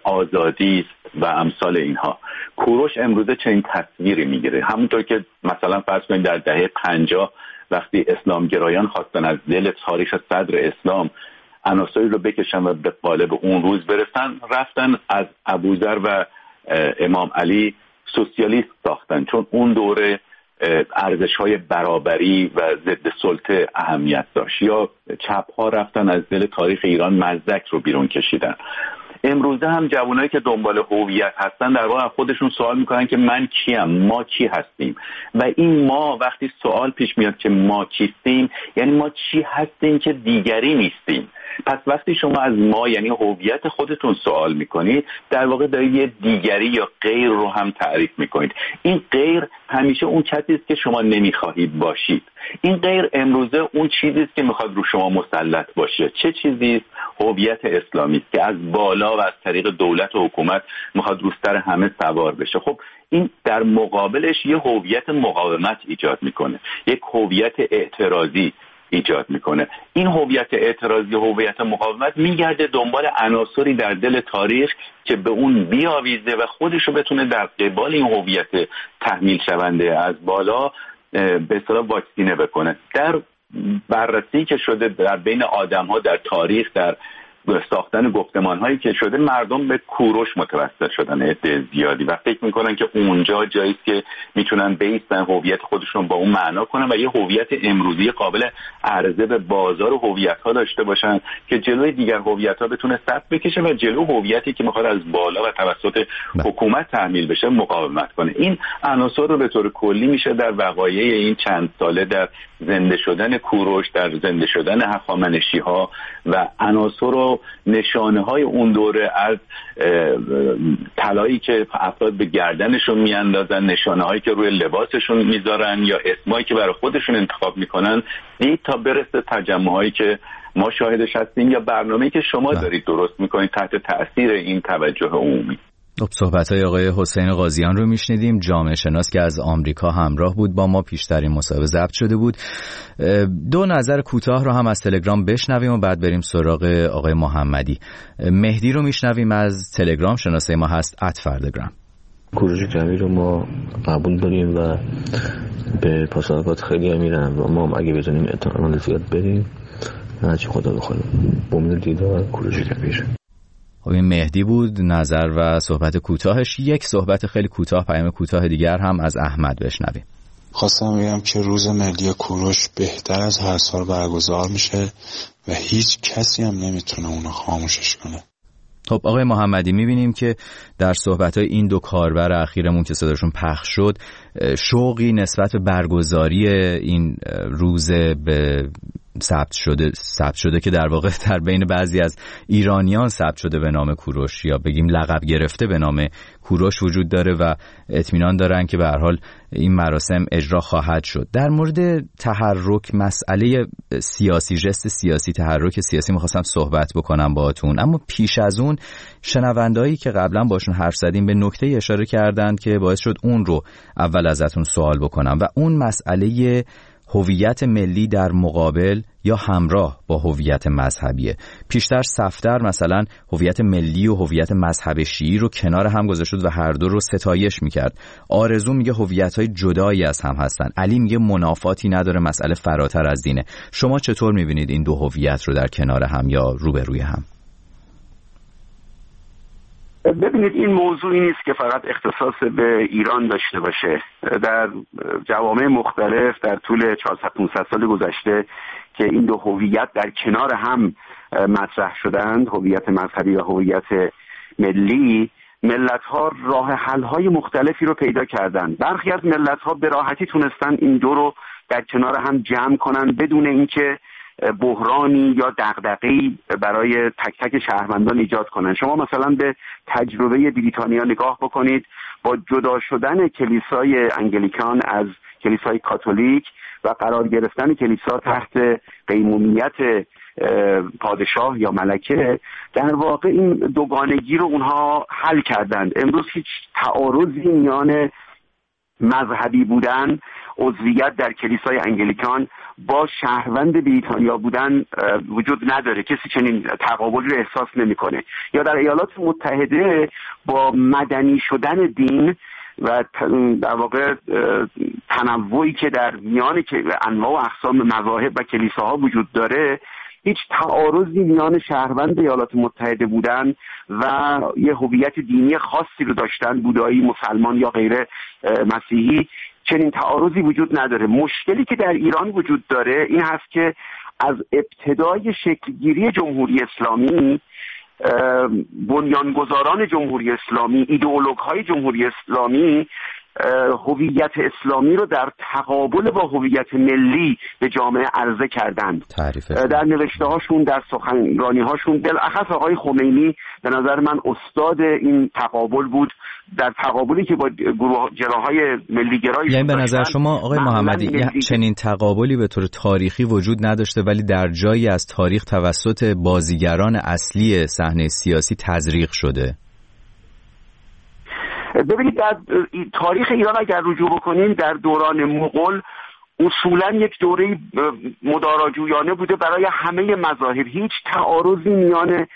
آزادی است و امثال اینها. کوروش امروزه چنین تصویری میگیره. همونطور که مثلا فرض کنید در دهه 50 وقتی اسلامگرایان خواستن از دل تاریخ صدر اسلام عناصری رو بکشن و به قالب اون روز برسن، رفتن از ابوذر و امام علی سوسیالیست ساختن، چون اون دوره ارزش‌های برابری و ضد سلطه اهمیت داشت. یا چپ‌ها رفتن از دل تاریخ ایران مزدک رو بیرون کشیدن. امروزه هم جوانایی که دنبال هویت هستن در واقع خودشون سوال میکنن که من کیم، ما کی هستیم؟ و این ما وقتی سوال پیش میاد که ما کیستیم، یعنی ما چی هستیم که دیگری نیستیم. پس وقتی شما از ما یعنی هویت خودتون سوال میکنید، در واقع دارید یه دیگری یا غیر رو هم تعریف میکنید. این غیر همیشه اون چیزی است که شما نمیخواهید باشید. این غیر امروزه اون چیزی است که میخواد رو شما مسلط باشه. چه چیزی است؟ هویت اسلامی است که از بالا و از طریق دولت و حکومت میخواد رو سر همه سوار بشه. خب این در مقابلش یه هویت مقاومت ایجاد میکنه، یک هویت اعتراضی ایجاد میکنه. این هویت اعتراضی و هویت مقاومت میگرده دنبال عناصری در دل تاریخ که به اون بیاویزه و خودشو بتونه در قبال این هویت تحمیل شونده از بالا به اصطلاح واکسینه بکنه. در بررسی که شده در بین آدم‌ها در تاریخ، در ساختن گفتمان‌هایی که شده، مردم به کوروش متوسل شدن عده زیادی و فکر می‌کنن که اونجا جایی است که میتونن بیستن هویت خودشون با اون معنا کنن و یه هویت امروزی قابل عرضه به بازار هویت‌ها داشته باشن که جلوی دیگر هویت‌ها بتونه صف بکشه و جلو هویتی که می‌خواد از بالا و توسط حکومت تحمیل بشه مقاومت کنه. این عناصر رو به طور کلی میشه در وقایع این چند ساله در زنده شدن کوروش، در زنده شدن هخامنشی‌ها و عناصر و نشانه‌های اون دوره از طلایی که افراد به گردنشون میاندازن، نشانه‌هایی که روی لباسشون میذارن یا اسمایی که برای خودشون انتخاب میکنن، دید تا برسه تجمع‌هایی که ما شاهدش هستیم یا برنامه‌ای که شما دارید درست میکنید تحت تأثیر این توجه عمومی. صحبت‌های آقای حسین قاضیان رو میشنیدیم، جامعه شناس که از آمریکا همراه بود با ما. پیشترین مصاحبه ضبط شده بود. دو نظر کوتاه رو هم از تلگرام بشنویم و بعد بریم سراغ آقای محمدی. مهدی رو میشنویم از تلگرام، شناسه ما هست @فردگرام. کوروش جمعی رو ما قبول داریم و به پاسارگاد خیلی هم میرن و ما هم اگه بتونیم احتمال زیاد بریم، هرچی خدا بخواد بمونه دیدار کوروش جمعی. این مهدی بود نظر و صحبت کوتاهش. یک صحبت خیلی کوتاه، پیام کوتاه دیگر هم از احمد بشنویم. خواستم بگم که روز ملی کوروش بهتر از هر سال برگزار میشه و هیچ کسی هم نمیتونه اونو خاموشش کنه. خب آقای محمدی، میبینیم که در صحبت‌های این دو کاربر اخیرمون که صداشون پخش شد، شوقی نسبت به برگزاری این روز به ثبت شده که در واقع در بین بعضی از ایرانیان ثبت شده به نام کوروش، یا بگیم لقب گرفته به نام کوروش وجود داره و اطمینان دارن که به هر حال این مراسم اجرا خواهد شد. در مورد تحرک، مسئله سیاسی، ژست سیاسی، تحرک سیاسی می‌خواستم صحبت بکنم باهاتون، اما پیش از اون شنوندهایی که قبلا باشون حرف زدیم به نکته اشاره کردند که باعث شد اون رو اول ازتون سوال بکنم، و اون مسئله هویت ملی در مقابل یا همراه با هویت مذهبیه. پیشتر صفدر مثلا هویت ملی و هویت مذهب شیعی رو کنار هم گذاشت و هر دو رو ستایش میکرد. آرزو میگه هویت‌های جدایی از هم هستن. علی میگه منافاتی نداره، مسئله فراتر از دینه. شما چطور میبینید این دو هویت رو در کنار هم یا روبروی هم؟ ببینید، این موضوعی نیست که فقط اختصاص به ایران داشته باشه. در جوامع مختلف در طول 400-500 سال گذشته که این دو هویت در کنار هم مطرح شدند، هویت مذهبی و هویت ملی، ملت‌ها راه حل‌های مختلفی رو پیدا کردند. برخی از ملت‌ها به راحتی تونستن این دو رو در کنار هم جمع کنن بدون اینکه بحرانی یا دغدغه‌ای برای تک تک شهروندان ایجاد کنن. شما مثلا به تجربه بریتانیا نگاه بکنید. با جدا شدن کلیسای انگلیکان از کلیسای کاتولیک و قرار گرفتن کلیسا تحت قیمومیت پادشاه یا ملکه، در واقع این دوگانگی رو اونها حل کردند. امروز هیچ تعارضی میان مذهبی بودن، عضویت در کلیسای انگلیکان با شهروند بریتانیا بودن وجود نداره. کسی چنین تقابلی رو احساس نمیکنه. یا در ایالات متحده با مدنی شدن دین و در واقع تنوعی که در میان انواع و اقسام مذاهب و کلیساها وجود داره، هیچ تعارضی میان شهروند ایالات متحده بودن و یه هویت دینی خاصی رو داشتن، بودایی، مسلمان یا غیر مسیحی، چنین تعارضی وجود نداره. مشکلی که در ایران وجود داره این هست که از ابتدای شکلگیری جمهوری اسلامی، بنیانگذاران جمهوری اسلامی، ایدئولوژهای جمهوری اسلامی هویت اسلامی رو در تقابل با هویت ملی به جامعه عرضه کردند. در نوشته هاشون، در سخنرانی هاشون، بالاخص آقای خمینی به نظر من استاد این تقابل بود، در تقابلی که با گروه‌های ملی گرایی. یعنی به نظر شما آقای محمدی چنین تقابلی به طور تاریخی وجود نداشته، ولی در جایی از تاریخ توسط بازیگران اصلی صحنه سیاسی تزریق شده؟ ببینید، در تاریخ ایران اگر رجوع بکنیم، در دوران مغول اصولا یک دوره مداراجویانه بوده برای همه مذاهب. هیچ تعارضی میان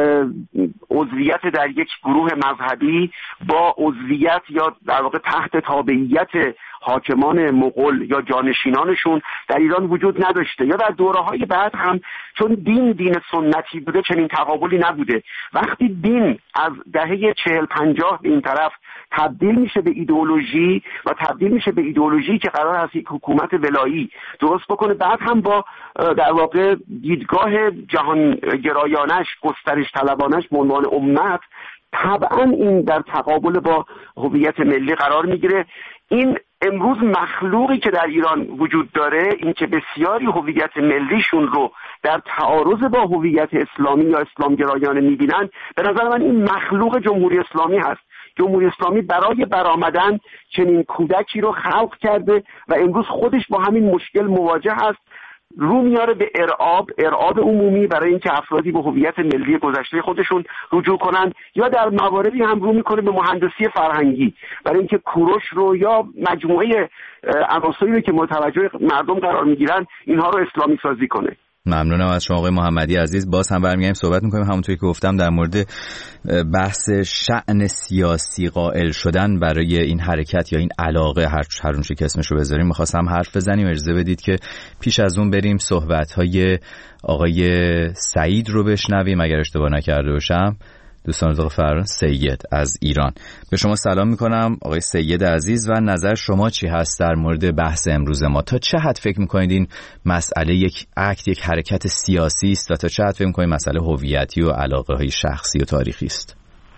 عضویت در یک گروه مذهبی با عضویت یا در واقع تحت تابعیت حاکمان مغول یا جانشینانشون در ایران وجود نداشته. یا در دوره‌های بعد هم چون دین سنتی بوده، چنین تقابلی نبوده. وقتی دین از دهه 40-50 به این طرف تبدیل میشه به ایدئولوژی و تبدیل میشه به ایدئولوژی که قرار است یک حکومت ولایی درست بکنه، بعد هم با در واقع دیدگاه جهان گرایانش، گسترش طلبانش به عنوان امت، طبعا این در تقابل با هویت ملی قرار میگیره. این امروز مخلوقی که در ایران وجود داره، این که بسیاری هویت ملیشون رو در تعارض با هویت اسلامی یا اسلامگرایانه میبینن، به نظر من این مخلوق جمهوری اسلامی هست. جمهوری اسلامی برای برآمدن چنین کودکی رو خلق کرده و امروز خودش با همین مشکل مواجه است. رو میاره به ارعاب عمومی برای اینکه افرادی به هویت ملی گذشته خودشون رجوع کنن، یا در مواردی هم رو میکنه به مهندسی فرهنگی برای اینکه کوروش رو یا مجموعه عناصری رو که متوجه مردم قرار میگیرن اینها رو اسلامی سازی کنه. ممنونم از شما آقای محمدی عزیز. باز هم برمیگردیم صحبت میکنیم همونطوری که گفتم در مورد بحث شأن سیاسی قائل شدن برای این حرکت یا این علاقه، هر اون چه که اسمشو بذاریم. می‌خواستم حرف بزنیم، اجازه بدید که پیش از اون بریم صحبت‌های آقای سعید رو بشنویم اگر اشتباه نکرده باشم. دوستان رضا فرمان سید از ایران. به شما سلام میکنم آقای سید عزیز و نظر شما چی هست در مورد بحث امروز ما؟ تا چه حد فکر میکنید این مسئله یک حرکت سیاسی است و تا چه حد فکر میکنید مسئله هویتی و علاقه های شخصی و تاریخی است؟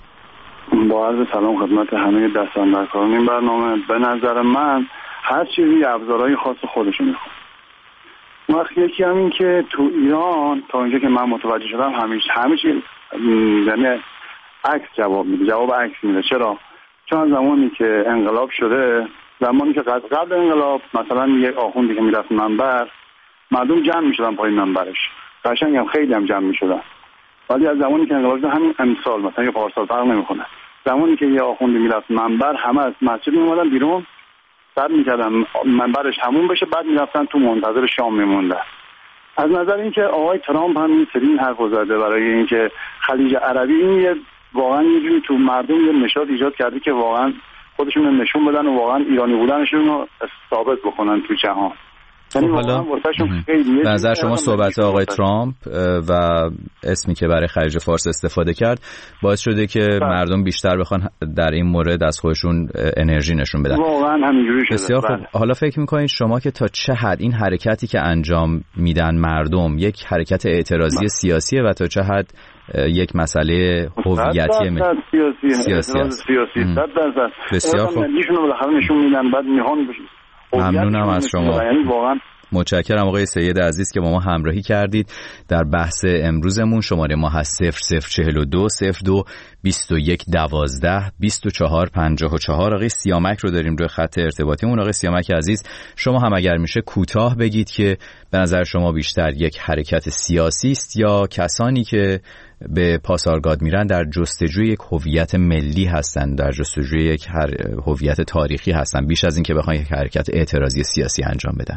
با عرض سلام خدمت همه دستاندرکاران این برنامه. به نظر من هر چیزی ابزارهای خاص خودشو میخواد. وقتی یکی همین که تو ایران تا اینجا که من متوجه شدم همیشه یعنی عکس جواب میده، جواب عکس میده. چرا؟ چون زمانی که انقلاب شده، زمانی که قبل انقلاب مثلا یک آخوندی که میرفت منبر، مردم جمع میشدن پای منبرش، قشنگ هم خیلی هم جمع میشدن. ولی از زمانی که انقلاب شده همین امسال مثلا یه پارسال فرق نمیکنه، زمانی که یه آخوندی میرفت منبر همه از مسجد میومدن بیرون، بعد میکردن منبرش تموم بشه، بعد میرفتن تو منتظر شام میموندن. از نظر اینکه آقای ترامپ هم این سری حرف زده برای اینکه خلیج عربی، این واقعا یه جوری تو مردم یه نشاط ایجاد کرده که واقعا خودشون نشون بدن و واقعا ایرانی بودنشون رو ثابت بکنن تو جهان. حالا به نظر شما صحبت آقای ترامپ و اسمی که برای خلیج فارس استفاده کرد باعث شده که مردم بیشتر بخوان در این مورد از خودشون انرژی نشون بدن؟ واقعا همینجوری شده. بسیار خوب. حالا فکر میکنید شما که تا چه حد این حرکتی که انجام میدن مردم یک حرکت اعتراضی سیاسیه و تا چه حد یک مسئله هویتی سیاسی است؟ بسیار خوب. نشون میدن بعد میهان بشه. ممنونم از شما. متشکرم آقای سید عزیز که با ما همراهی کردید در بحث امروزمون. شماره ما هست 0042 02 21 12 24 54. آقای سیامک رو داریم روی خط ارتباطیمون. آقای سیامک عزیز، شما هم اگر میشه کوتاه بگید که به نظر شما بیشتر یک حرکت سیاسی است یا کسانی که به پاسارگاد میرن در جستجوی یک هویت ملی هستن، در جستجوی یک هویت تاریخی هستن، بیش از این که بخوان یک حرکت اعتراضی سیاسی انجام بدن؟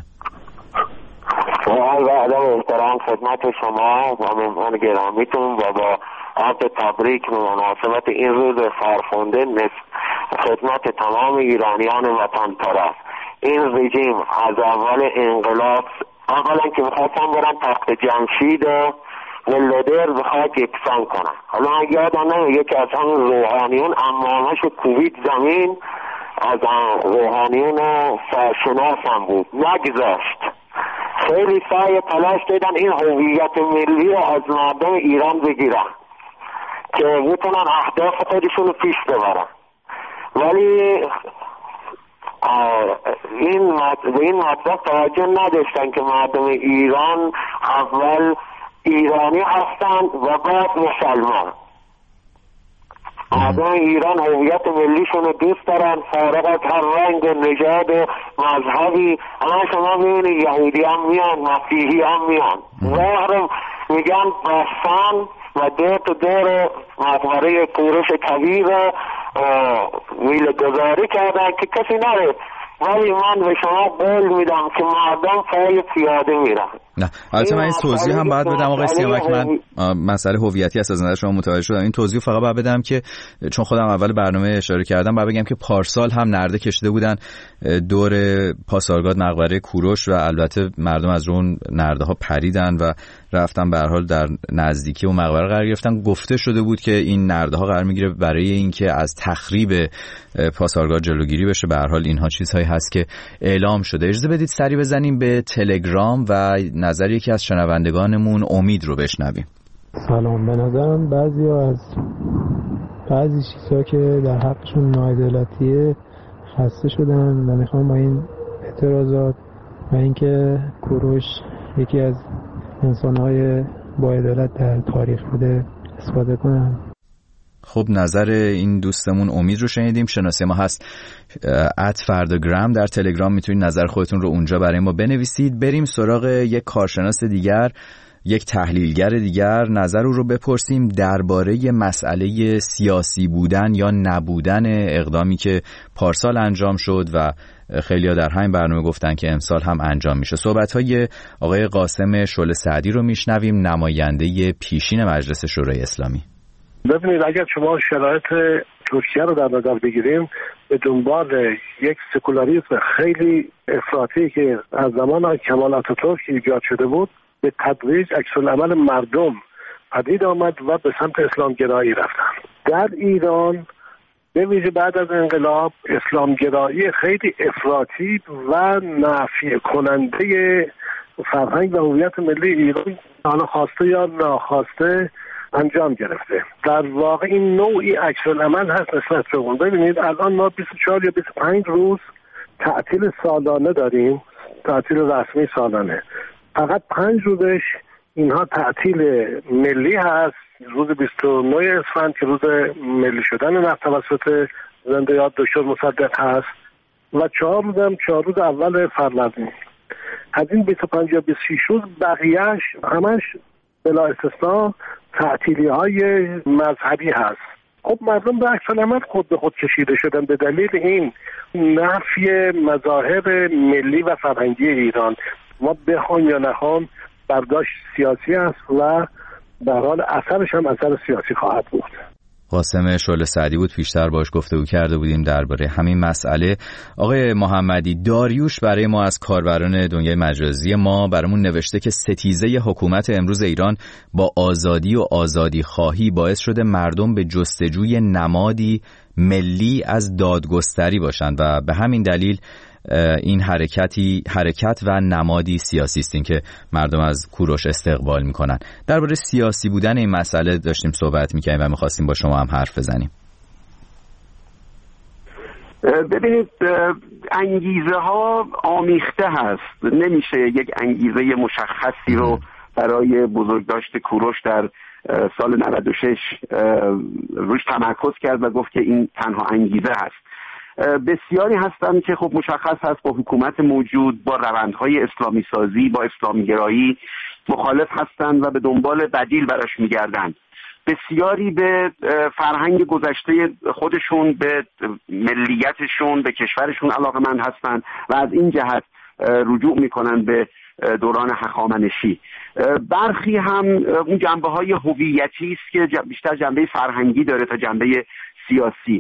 و ادب احترام خدمت شما و مهمان گرامیتون و با عرض تبریک به مناسبت این روز فرخنده خدمت تمام ایرانیان وطن پرست. این رژیم از اول انقلاب اولا که میخواستن برن تخت جمشید ولودر به خاک یکسان کنن. حالا من یادم نمیاد یکی از همون روحانیون امامش کوبید زمین، از روحانیون سرشناس هم بود، نگذاشت. خیلی سعی تلاش کردن این هویت ملی رو از مردم ایران بگیرن که بتونن اهداف خودشون رو پیش ببرن، ولی به این مطلب توجه نداشتن که مردم ایران اول ایرانی هستن و بعد مسلمان. مردم ایران هویت ملیشون رو دوست دارن، فارغ از هر رنگ و نژاد و مذهبی. اما شما میبینید یهودی هم میان، مسیحی هم میان، راه رو میگن بستن و دور تو دور مقبره کوروش کبیر میل گذاری کردن که کسی نره. ولی من به شما قول میدم که مردم پای پیاده میرن. نه البته من این توضیح هم باید بدم آقای سیامک، من مسئله هویتی است از نظر شما متوجه شدم. این توضیح فقط باید بدم که چون خودم اول برنامه اشاره کردم، باید بگم که پارسال هم نرده کشیده بودن دور پاسارگاد مقبره کوروش و البته مردم از اون نرده ها پریدن و رفتن به هر حال در نزدیکی اون مقبره قرار گرفتن. گفته شده بود که این نرده ها قرار میگیره برای اینکه از تخریب پاسارگاد جلوگیری بشه. به هر حال اینها چیزهایی هست که اعلام شده. اجازه بدید سری بزنیم به تلگرام و نظر یکی از شنوندگانمون امید رو بشنویم. سلام. به نظرم بعضی چیزها که در حقشون ناعدالتیه خسته شدن و میخوام با این اعتراضات و اینکه کوروش یکی از انسانهای با عدالت در تاریخ بوده استفاده کنن. خب نظر این دوستمون امید رو شنیدیم. شناسه ما هست @فرداگرام در تلگرام، میتونید نظر خودتون رو اونجا برای ما بنویسید. بریم سراغ یک کارشناس دیگر، یک تحلیلگر دیگر، نظر رو بپرسیم درباره مسئله سیاسی بودن یا نبودن اقدامی که پارسال انجام شد و خیلی‌ها در همین برنامه گفتن که امسال هم انجام میشه. صحبت‌های آقای قاسم شعله سعدی رو میشنویم، نماینده پیشین مجلس شورای اسلامی. ببینید اگر شما شرایط ترکیه رو در نظر بگیریم، به دنبال یک سکولاریسم خیلی افراطی که از زمان کمال آتاتورک ایجاد شده بود، به تدریج عکس‌العمل مردم پدید آمد و به سمت اسلامگرایی رفتن. در ایران به ویژه بعد از انقلاب اسلامگرایی خیلی افراطی و نافی کننده فرهنگ و هویت ملی ایران حالا خواسته یا ناخواسته انجام گرفته. در واقع این نوعی عکس‌العمل هست نسبت به اون. ببینید الان ما 24 یا 25 روز تعطیل سالانه داریم، تعطیل رسمی سالانه. فقط 5 روزش اینها تعطیل ملی هست. روز 29 اسفند که روز ملی شدن نفت توسط زنده یاد دکتر مصدق هست و 4 روز اول فروردین. از این 25 یا 26 روز بقیهش همش بلا استثناء تعطیلی های مذهبی هست. خب مردم به عکس العمل خود به خود کشیده شدن به دلیل این نفی مذاهب ملی و فرهنگی ایران. ما بخوان یا نخوان برداشت سیاسی است و در حال اثرش هم اثر سیاسی خواهد بود. قاسم شعله سعدی بود، پیشتر باش گفتگو کرده بودیم درباره همین مسئله. آقای محمدی، داریوش برای ما از کاربران دنیای مجازی ما برامون نوشته که ستیزه حکومت امروز ایران با آزادی و آزادی خواهی باعث شده مردم به جستجوی نمادی ملی از دادگستری باشند و به همین دلیل این حرکت و نمادی سیاسی است، این که مردم از کوروش استقبال میکنن. درباره سیاسی بودن این مسئله داشتیم صحبت میکنیم و میخواستیم با شما هم حرف بزنیم. ببینید، انگیزه ها آمیخته هست. نمیشه یک انگیزه مشخصی رو برای بزرگداشت کوروش در سال 96 روش تمرکز کرد و گفت که این تنها انگیزه هست. بسیاری هستند که خب مشخص هست با حکومت موجود، با روندهای اسلامی سازی، با اسلامی گرایی مخالف هستند و به دنبال بدیل براش میگردند. بسیاری به فرهنگ گذشته خودشون، به ملیتشون، به کشورشون علاقه‌مند هستند و از این جهت رجوع میکنن به دوران هخامنشی. برخی هم اون جنبه‌های هویتی است که بیشتر جنبه فرهنگی داره تا جنبه سیاسی.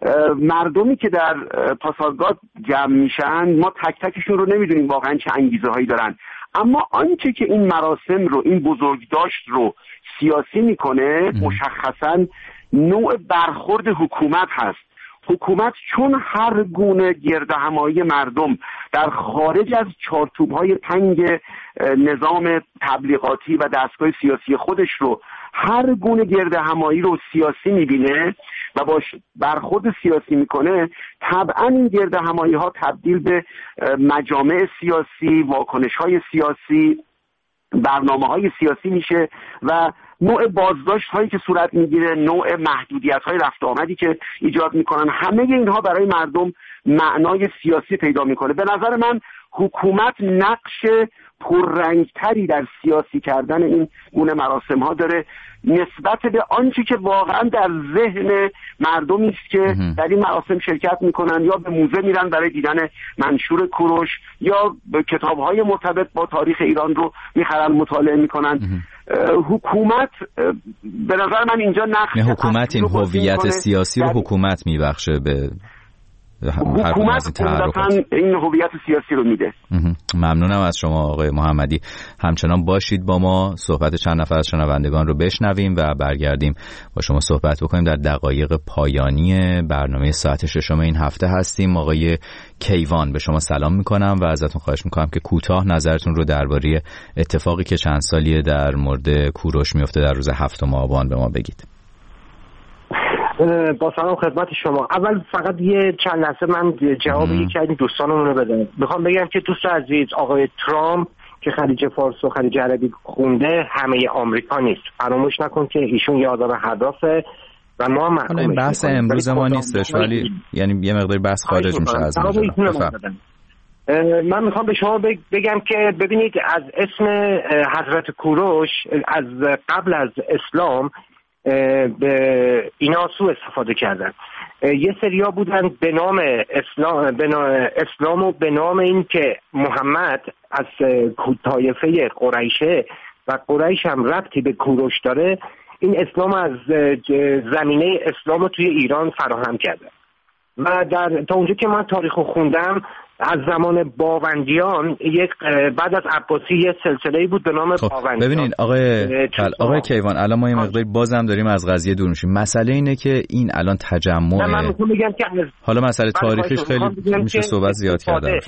مردمی که در پاسارگاد جمع میشن، ما تک تکشون رو نمیدونیم واقعا چه انگیزه هایی دارن، اما آنچه که این مراسم رو، این بزرگداشت رو سیاسی میکنه مشخصا نوع برخورد حکومت هست. حکومت چون هر گونه گردهمایی مردم در خارج از چارچوب‌های تنگ نظام تبلیغاتی و دستگاه سیاسی خودش رو، هر گونه گردهمایی رو سیاسی میبینه و باش برخورد سیاسی میکنه، طبعا این گردهمایی ها تبدیل به مجامع سیاسی، واکنش های سیاسی، برنامه های سیاسی میشه و نوع بازداشت هایی که صورت میگیره، نوع محدودیت های رفت آمدی که ایجاد میکنن، همه اینها برای مردم معنای سیاسی پیدا میکنه. به نظر من حکومت نقش پررنگتری در سیاسی کردن این گونه مراسم ها داره نسبت به آنچه که واقعا در ذهن مردمی است که در این مراسم شرکت میکنن، یا به موزه میرن برای دیدن منشور کوروش، یا کتاب های مرتبط با تاریخ ایران رو میخرن مطالعه میکنن. حکومت به نظر من اینجا نقش حکومت این هویت سیاسی رو حکومت میبخشه به حکومت این هویت سیاسی رو میده. ممنونم از شما آقای محمدی. همچنان باشید با ما، صحبت چند نفر از شنوندگان رو بشنویم و برگردیم با شما صحبت بکنیم. در دقایق پایانی برنامه ساعت 6 این هفته هستیم. آقای کیوان، به شما سلام میکنم و ازتون خواهش میکنم که کوتاه نظرتون رو درباره اتفاقی که چند سالیه در مورد کوروش میفته در روز 7 آبان به ما بگید. با سلام خدمت شما. اول فقط یه چند لحظه من جواب یکی از دوستانمون رو بدم. میخوام بگم که دوست عزیز آقای ترامپ که خلیج فارس و خلیج عربی خونده همه آمریکا نیست. فراموش نکن که ایشون یه آدم هدافه و ما محکومش بحث امروز ما نیستش، ولی یعنی یه مقدار بحث خارج میشه از من میخوام به شما بگم که ببینید، از اسم حضرت کوروش از قبل از اسلام به اینا سو استفاده کردن. یه سریا بودن به نام اسلام و به نام این که محمد از طایفه قریشه و قریش هم ربطی به کوروش داره، این اسلام از زمینه اسلام رو توی ایران فراهم کرده و تا اونجا که من تاریخ رو خوندم از زمان باوندیان بعد از عباسی یه سلسله‌ای بود به نام باوندیان. ببینید آقای کیوان، الان ما یه مقدار بازم داریم از قضیه دور میشیم. مسئله اینه که این الان تجمعه. من میخوام بگم که حالا مسئله تاریخیش خیلی میشه صحبت زیاد کرده.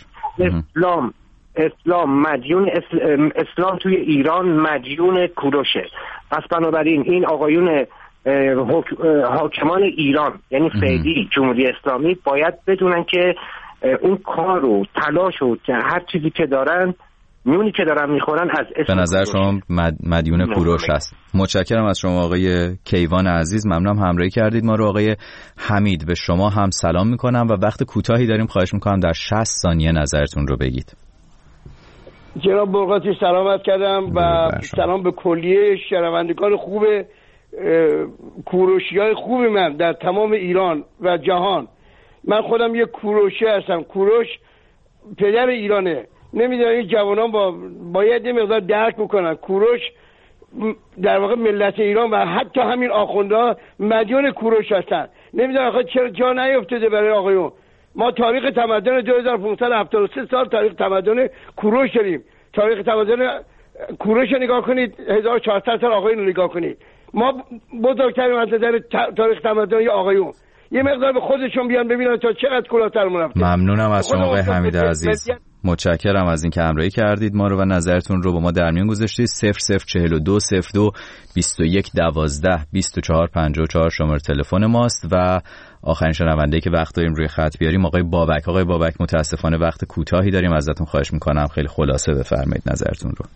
اسلام مدیون اسلام توی ایران مدیون کوروشه. پس بنابراین این آقایون حاکمان ایران یعنی فعلی جمهوری اسلامی باید بدونن که اون کار و تلاش و هر چیزی که دارن نونی که دارن میخورن از اسم به نظر شما مدیون کوروش هست. متشکرم از شما آقای کیوان عزیز، ممنونم همراهی کردید ما رو. آقای حمید به شما هم سلام میکنم و وقت کوتاهی داریم، خواهش میکنم در 60 ثانیه نظرتون رو بگید. جناب برقاتی سلامت کردم و سلام به کلیه شنوندگان خوب کوروشیای خوب من در تمام ایران و جهان. من خودم یک کوروشی هستم. کوروش پدر ایرانه. نمیدونم این جوانان باید یه مقدار درک بکنن. کوروش در واقع ملت ایران و حتی همین آخوندها مدیون کوروش هستن. نمیدونم آخه چرا جا نیفتاده برای آقایون. ما تاریخ تمدن 2573 سال تاریخ تمدن کوروش داریم. تاریخ تمدن کوروش نگاه کنید، 1400 سال آقایون رو نگاه کنید. ما بزرگترین از نظر تاریخ تمدن آقایون. یه مقدار به خودشون بیان ببینن تا چقدر کلاترمون رفته. ممنونم از شما آقای حمید عزیز. متشکرم از اینکه همراهی کردید ما رو و نظرتون رو با ما در میون گذاشتید. 0042 02 21 12 24 54 شماره تلفن ماست و آخرین شنونده که وقت داریم روی خط بیاریم آقای بابک. آقای بابک متاسفانه وقت کوتاهی داریم، ازتون خواهش میکنم خیلی خلاصه بفرمایید نظرتون رو.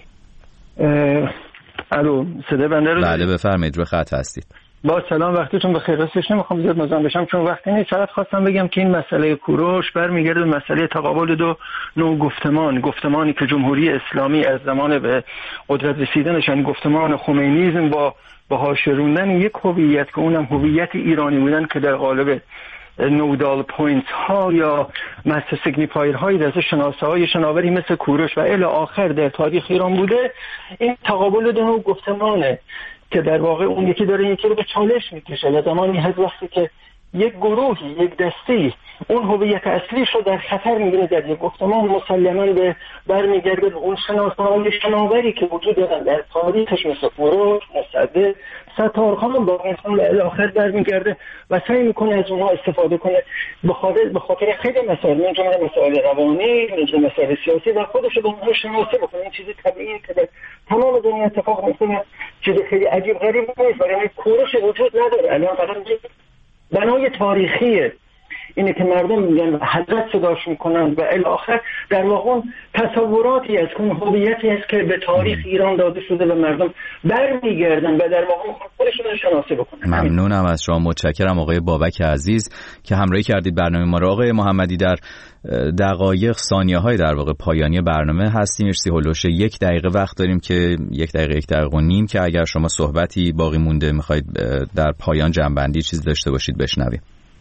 الو صدای بنده رو؟ بله بفرمایید، روی خط هستید. با سلام، وقتتون بخیر. راستش نمیخوام زیاد مزاحم بشم چون وقتی نیست. فقط خواستم بگم که این مسئله کوروش برمیگرده به مسئله تقابل دو نوع گفتمانی که جمهوری اسلامی از زمان به قدرت رسیدنش، یعنی گفتمان خمینیسم با هاشروندن یک هویت که اونم هویت ایرانی بودن که در قالب نودال پوینت ها یا مستر سیگنیفایر های دست شناسه های شناوری مثل کوروش و الی آخر در تاریخ ایران بوده. این تقابل دو نوع گفتمانه که در واقع اون یکی داره یکی رو به چالش میکشه و زمانی هست وقتی که یک گروهی، یک دستی اون هویت اصلیش رو در خطر میبینه در یک گفتمان، مسلماً به برمیگرده به اون شناسه‌های شناوری که وجود دارن در تاریخش مثل کوروش، مصدق، ستارخان با انسان به الاخر برمیگرده و سعی میکنه از اونها استفاده کنه به خاطر خیلی مسائل، من جمله مسائل روانی، من مسائل سیاسی و خودش رو به اونها شناسه بکنه. این چیزی طبیعیه که در تمام دنیا اتفاق میفته، چیز خیلی عجیب غریب نیست. برای کوروش وجود نداره، الان فقط بنای تاریخیه اینه که مردم میگن و حضرت صداش میکنن و الاخر در واقع تصوراتی از اون هویتی است که به تاریخ ایران داده شده و مردم برمیگردن و در واقع خودشون رو شناسه بکنن. ممنونم از شما، متشکرم آقای بابک عزیز که همراهی کردید برنامه ما رو. آقای محمدی در دقایق ثانیه‌های در واقع پایانی برنامه هستیم، هولوش 1 دقیقه وقت داریم که 1 دقیقه و نیم که اگر شما صحبتی باقی مونده میخواید در پایان جنبندی چیز داشته باشید بشنویم.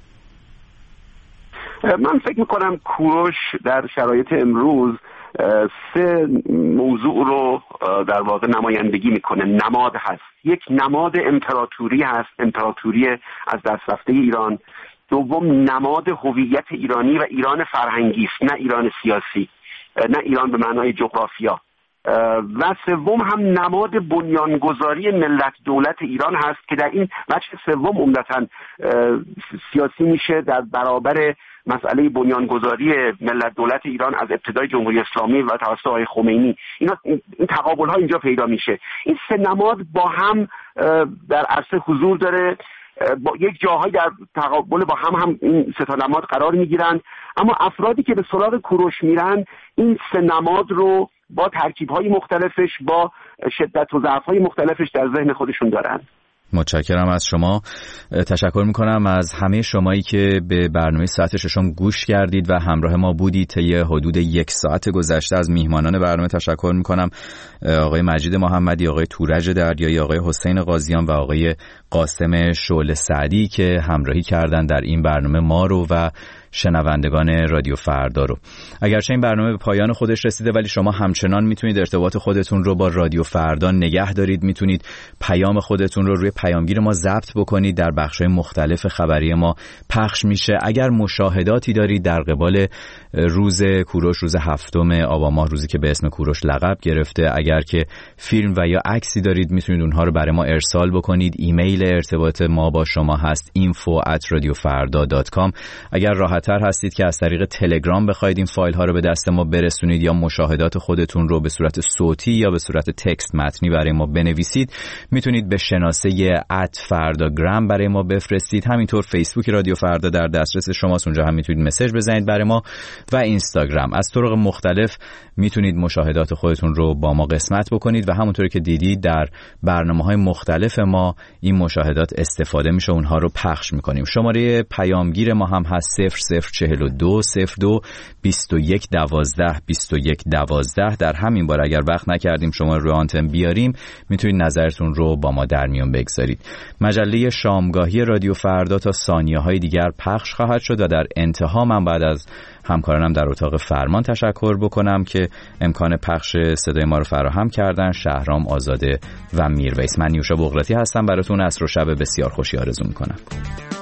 من فکر میکنم کوروش در شرایط امروز 3 موضوع رو در واقع نمایندگی میکنه. نماد هست، یک نماد امپراتوری هست، امپراتوری از دست رفته ایران. دوم نماد هویت ایرانی و ایران فرهنگی است، نه ایران سیاسی، نه ایران به معنای جغرافیا. و سوم هم نماد بنیانگذاری ملت دولت ایران هست که در این بخش سوم عمدتاً سیاسی میشه در برابر مسئله بنیانگذاری ملت دولت ایران از ابتدای جمهوری اسلامی و توسط آقای خمینی. این تقابل ها اینجا پیدا میشه. این 3 نماد با هم در عرصه حضور داره، با یک جاهایی در تقابل با هم این 3 نماد قرار میگیرند، اما افرادی که به سراغ کوروش میرن این 3 نماد رو با ترکیب‌های مختلفش، با شدت و ضعف‌های مختلفش در ذهن خودشون دارن. متشکرم از شما. تشکر میکنم از همه شمایی که به برنامه ساعت ششم گوش کردید و همراه ما بودید طی حدود 1 ساعت گذشته. از میهمانان برنامه تشکر میکنم، آقای مجید محمدی، آقای تورج دریایی، آقای حسین قاضیان و آقای قاسم شعله سعدی که همراهی کردند در این برنامه ما رو و شنوندگان رادیو فردا رو. اگرچه این برنامه به پایان خودش رسیده ولی شما همچنان میتونید ارتباط خودتون رو با رادیو فردا نگه دارید، میتونید پیام خودتون رو روی پیامگیر ما ضبط بکنید، در بخش‌های مختلف خبری ما پخش میشه. اگر مشاهداتی دارید در قبال روز کوروش، روز 7 آبان ماه، روزی که به اسم کوروش لقب گرفته، اگر که فیلم و یا عکسی دارید میتونید اونها رو برای ما ارسال بکنید. ایمیل ارتباط ما با شما هست info@radiofarda.com. اگر راحت راحت‌تر هستید که از طریق تلگرام بخواید این فایل ها رو به دست ما برسونید یا مشاهدات خودتون رو به صورت صوتی یا به صورت تکست متنی برای ما بنویسید، میتونید به شناسه @فرداگرام برای ما بفرستید. همینطور فیسبوک رادیو فردا در دسترس شماست، اونجا هم میتونید مسیج بزنید برای ما، و اینستاگرام. از طرق مختلف میتونید مشاهدات خودتون رو با ما قسمت بکنید و همونطوری که دیدید در برنامه‌های مختلف ما این مشاهدات استفاده میشه، اونها رو پخش میکنیم. شماره پیامگیر ما هم هست 0042 02 21 12 21 12. در همین بار اگر وقت نکردیم شما رو آنتن بیاریم، میتونید نظرتون رو با ما در میون بگذارید. مجله شامگاهی رادیو فردا تا ثانیه‌های دیگر پخش خواهد شد و در انتها من بعد از همکارانم در اتاق فرمان تشکر بکنم که امکان پخش صدای ما رو فراهم کردن، شهرام آزاده و میرویس. من نیوشا بغراتی هستم، براتون عصر و شب بسیار خوشی آرزو میکنم.